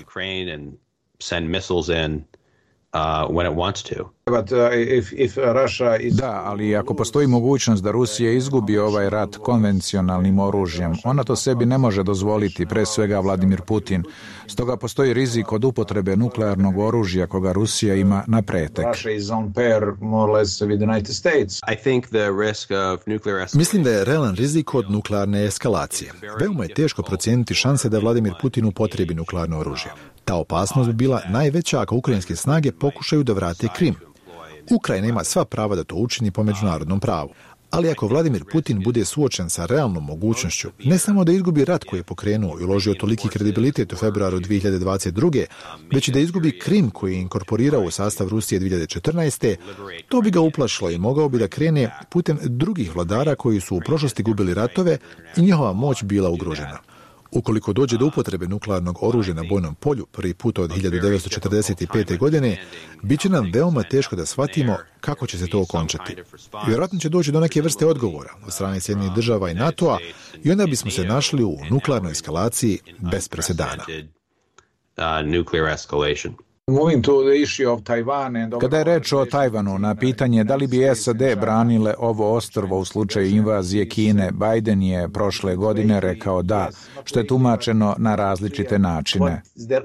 Uh, when it wants to. But, uh, if, if Russia is... Da, ali ako postoji mogućnost da Rusija izgubi ovaj rat konvencionalnim oružjem, ona to sebi ne može dozvoliti, pre svega Vladimir Putin. Stoga postoji rizik od upotrebe nuklearnog oružja koga Rusija ima na pretek. Mislim da je realan rizik od nuklearne eskalacije. Veoma je teško procijeniti šanse da Vladimir Putin upotrebi nuklearno oružje. Ta opasnost bi bila najveća ako ukrajinske snage pokušaju da vrate Krim. Ukrajina ima sva prava da to učini po međunarodnom pravu. Ali ako Vladimir Putin bude suočen sa realnom mogućnošću, ne samo da izgubi rat koji je pokrenuo i uložio toliki kredibilitet u februaru dvije hiljade dvadeset druge, već i da izgubi Krim koji je inkorporirao u sastav Rusije dvije hiljade četrnaeste. to bi ga uplašilo i mogao bi da krene putem drugih vladara koji su u prošlosti gubili ratove i njihova moć bila ugrožena. Ukoliko dođe do upotrebe nuklearnog oružja na bojnom polju prvi put od hiljadu devetsto četrdeset pete. godine, bit će nam veoma teško da shvatimo kako će se to okončati. Vjerojatno će doći do neke vrste odgovora od strane Sjedinjenih država i NATO-a i onda bismo se našli u nuklearnoj eskalaciji bez presedana. Kada je reč o Tajvanu, na pitanje da li bi S A D branile ovo ostrvo u slučaju invazije Kine, Biden je prošle godine rekao da, što je tumačeno na različite načine.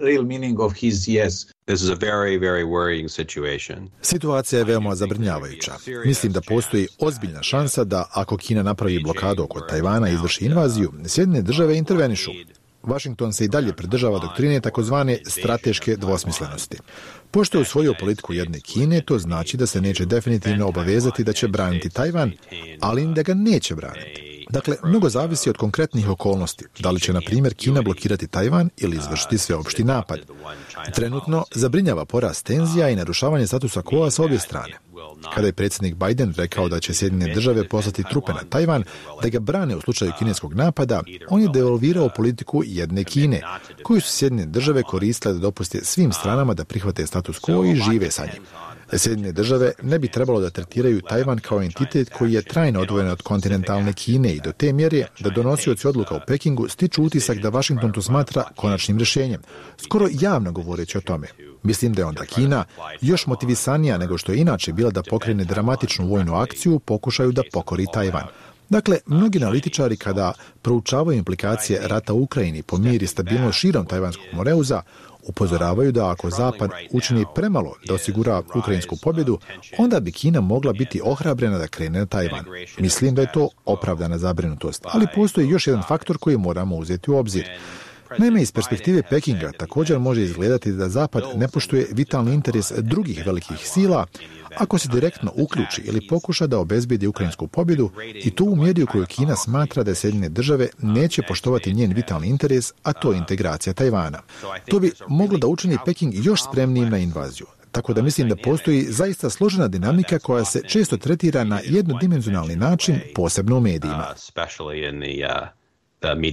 Situacija je veoma zabrinjavajuća. Mislim da postoji ozbiljna šansa da ako Kina napravi blokadu oko Tajvana i izvrši invaziju, Sjedinjene države intervenišu. Washington se i dalje pridržava doktrine takozvane strateške dvosmislenosti. Pošto je usvojio politiku jedne Kine, to znači da se neće definitivno obavezati da će braniti Tajvan, ali da ga neće braniti. Dakle, mnogo zavisi od konkretnih okolnosti. Da li će, na primjer, Kina blokirati Tajvan ili izvršiti sveopšti napad. Trenutno zabrinjava porast tenzija i narušavanje statusa quo sa obje strane. Kada je predsjednik Biden rekao da će Sjedinjene države poslati trupe na Tajvan da ga brane u slučaju kineskog napada, on je devalvirao politiku jedne Kine, koju su Sjedinjene države koristile da dopuste svim stranama da prihvate status quo i žive sa njim. Sjedinjene države ne bi trebalo da tretiraju Tajvan kao entitet koji je trajno odvojen od kontinentalne Kine i do te mjere da donosioci odluka u Pekingu stiču utisak da Washington to smatra konačnim rješenjem, skoro javno govoreći o tome. Mislim da je onda Kina još motivisanija nego što je inače bila da pokrene dramatičnu vojnu akciju u pokušaju da pokori Tajvan. Dakle, mnogi analitičari kada proučavaju implikacije rata u Ukrajini po mir i stabilnost širom Tajvanskog moreuza, upozoravaju da ako Zapad učini premalo da osigura ukrajinsku pobjedu, onda bi Kina mogla biti ohrabrena da krene na Tajvan. Mislim da je to opravdana zabrinutost, ali postoji još jedan faktor koji moramo uzeti u obzir. Naime, iz perspektive Pekinga također može izgledati da Zapad ne poštuje vitalni interes drugih velikih sila ako se direktno uključi ili pokuša da obezbijedi ukrajinsku pobjedu i to u mjeri u kojoj Kina smatra da Sjedinjene države neće poštovati njen vitalni interes, a to je integracija Tajvana. To bi moglo da učini Peking još spremnijim na invaziju. Tako da mislim da postoji zaista složena dinamika koja se često tretira na jednodimenzionalni način, posebno u medijima.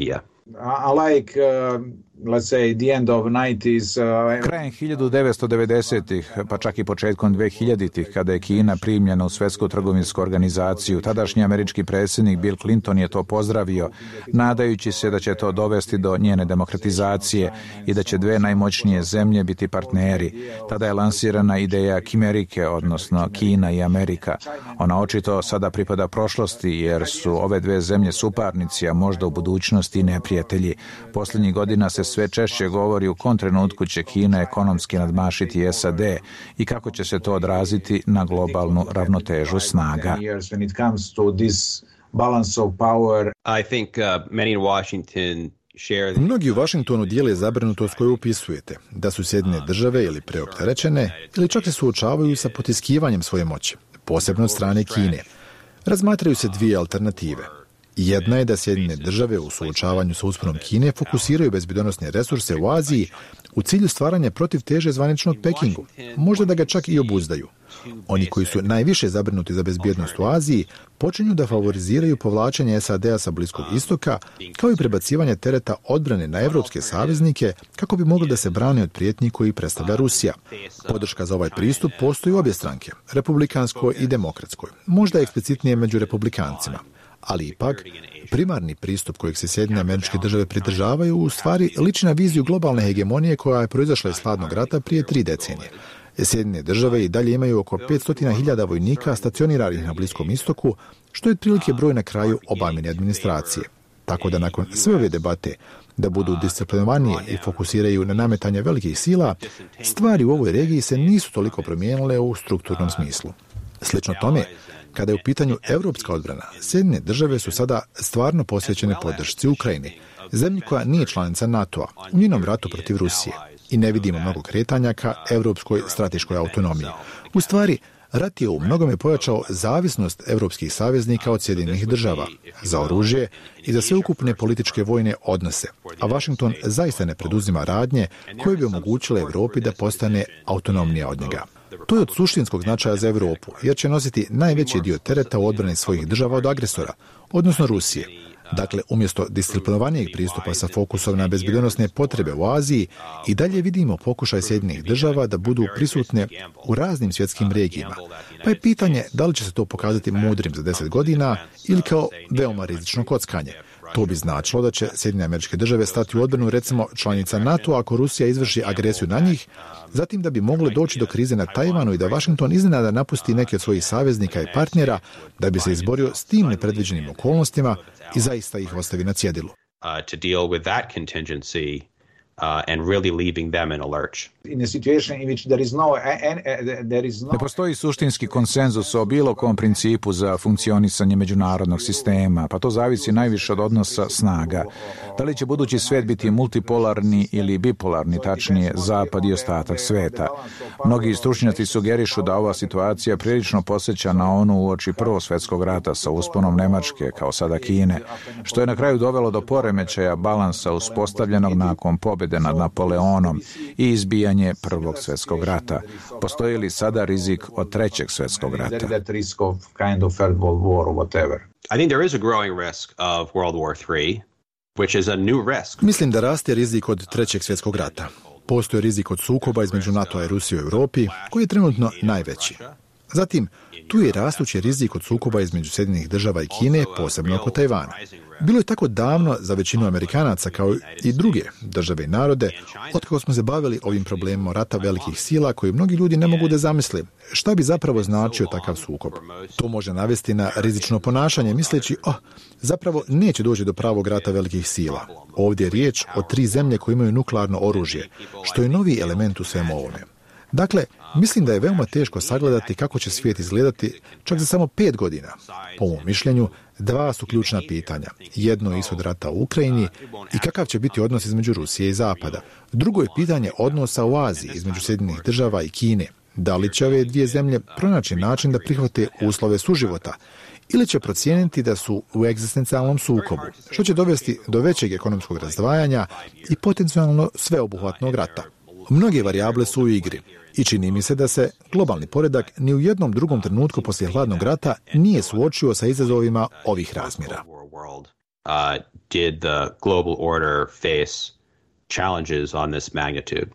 Like, uh, let's say, the end of nineties, uh... Krajem hiljadu devetsto devedesetih, pa čak i početkom dvehiljaditih, kada je Kina primljena u Svjetsku trgovinsku organizaciju, tadašnji američki predsjednik Bill Clinton je to pozdravio, nadajući se da će to dovesti do njene demokratizacije i da će dve najmoćnije zemlje biti partneri. Tada je lansirana ideja Kimerike, odnosno Kina i Amerika. Ona očito sada pripada prošlosti, jer su ove dve zemlje suparnici, a možda u budućnosti neprijatelji. Posljednjih godina se sve češće govori u kom trenutku će Kina ekonomski nadmašiti S A D i kako će se to odraziti na globalnu ravnotežu snaga. Mnogi u Washingtonu dijele zabrinutost koju upisujete, da su Sjedinjene države ili preopterećene ili čak se suočavaju sa potiskivanjem svoje moći, posebno od strane Kine. Razmatraju se dvije alternative. Jedna je da Sjedinjene države u suočavanju sa usponom Kine fokusiraju bezbjednosne resurse u Aziji u cilju stvaranja protivteže zvaničnog Pekingu, možda da ga čak i obuzdaju. Oni koji su najviše zabrinuti za bezbjednost u Aziji počinju da favoriziraju povlačenje S A D-a sa Bliskog istoka, kao i prebacivanje tereta odbrane na evropske saveznike kako bi mogli da se brane od prijetnji koji predstavlja Rusija. Podrška za ovaj pristup postoji u obje stranke, republikanskoj i demokratskoj, možda eksplicitnije među republikancima. Ali ipak, primarni pristup kojeg se Sjedinjene Američke Države pridržavaju u stvari liči na viziju globalne hegemonije koja je proizašla iz hladnog rata prije tri decenije. Sjedinjene Države i dalje imaju oko petsto hiljada vojnika stacioniranih na Bliskom istoku, što je otprilike broj na kraju Obamine administracije. Tako da nakon sve ove debate da budu disciplinovanije i fokusiraju na nametanje velikih sila, stvari u ovoj regiji se nisu toliko promijenile u strukturnom smislu. Slično tome, kada je u pitanju evropska odbrana, Sjedinjene Države su sada stvarno posvećene podršci Ukrajini, zemlji koja nije članica NATO-a, u njenom ratu protiv Rusije, i ne vidimo mnogo kretanja ka evropskoj strateškoj autonomiji. U stvari, rat je u mnogome pojačao zavisnost evropskih saveznika od Sjedinjenih Država za oružje i za sveukupne političke vojne odnose, a Washington zaista ne preduzima radnje koje bi omogućile Evropi da postane autonomnija od njega. To je od suštinskog značaja za Evropu, jer će nositi najveći dio tereta u odbrani svojih država od agresora, odnosno Rusije. Dakle, umjesto disciplinovanijeg pristupa sa fokusom na bezbjednosne potrebe u Aziji, i dalje vidimo pokušaj Sjedinjenih Država da budu prisutne u raznim svjetskim regijama. Pa je pitanje da li će se to pokazati mudrim za deset godina ili kao veoma rizično kockanje. To bi značilo da će Sjedinjene Američke Države stati u odbranu recimo članica NATO ako Rusija izvrši agresiju na njih, zatim da bi moglo doći do krize na Tajvanu i da Washington iznenada napusti neke od svojih saveznika i partnera da bi se izborio s tim nepredviđenim okolnostima i zaista ih ostavi na cjedilu. Uh, to deal with that contingency uh, and really leaving them in a lurch. In a situation in which there is no, there is no... Ne postoji suštinski konsenzus o bilo kom principu za funkcionisanje međunarodnog sistema, pa to zavisi najviše od odnosa snaga. Da li će budući svijet biti multipolarni ili bipolarni, tačnije zapad i ostatak sveta. Mnogi stručnjaci sugerišu da ova situacija prilično posjeća na onu uoči Prvog svjetskog rata sa usponom Nemačke, kao sada Kine, što je na kraju dovelo do poremećaja balansa uspostavljenog nakon pobjede nad Napoleonom i izbijanja Prvog svjetskog rata. Postoji li sada rizik od Trećeg svjetskog rata? I think there is a growing risk of World War three, which is a new risk. Mislim da raste rizik od Trećeg svjetskog rata. Postoji rizik od sukoba između NATO-a i Rusije u Europi, koji je trenutno najveći. Zatim, tu je rastući rizik od sukoba između Sjedinjenih Država i Kine, posebno oko Tajvana. Bilo je tako davno za većinu Amerikanaca, kao i druge države i narode, otkako smo se bavili ovim problemom rata velikih sila koji mnogi ljudi ne mogu da zamisle šta bi zapravo značio takav sukob. To može navesti na rizično ponašanje, misleći, oh, zapravo neće doći do pravog rata velikih sila. Ovdje je riječ o tri zemlje koje imaju nuklearno oružje, što je novi element u svemu ovome. Dakle, mislim da je veoma teško sagledati kako će svijet izgledati čak za samo pet godina. Po mom mišljenju, dva su ključna pitanja. Jedno je ishod rata u Ukrajini i kakav će biti odnos između Rusije i Zapada. Drugo je pitanje odnosa u Aziji između Sjedinjenih Država i Kine. Da li će ove dvije zemlje pronaći način da prihvate uslove suživota ili će procijeniti da su u egzistencijalnom sukobu, što će dovesti do većeg ekonomskog razdvajanja i potencijalno sveobuhvatnog rata. Mnoge varijable su u igri i čini mi se da se globalni poredak ni u jednom drugom trenutku poslije hladnog rata nije suočio sa izazovima ovih razmjera. Uh, did the global order face challenges on this magnitude.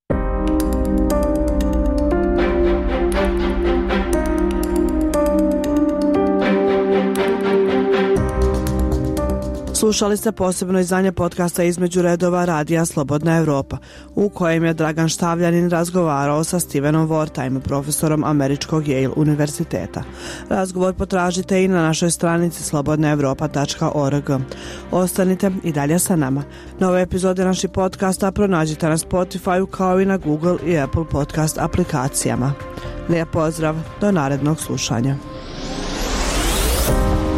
Slušali ste posebno izdanje podcasta Između redova radija Slobodna Evropa, u kojem je Dragan Štavljanin razgovarao sa Stevenom Wertheim, profesorom Američkog Yale univerziteta. Razgovor potražite i na našoj stranici slobodna evropa tačka org. Ostanite i dalje sa nama. Nove epizode naših podcasta pronađite na Spotify kao i na Google i Apple podcast aplikacijama. Lijep pozdrav, do narednog slušanja.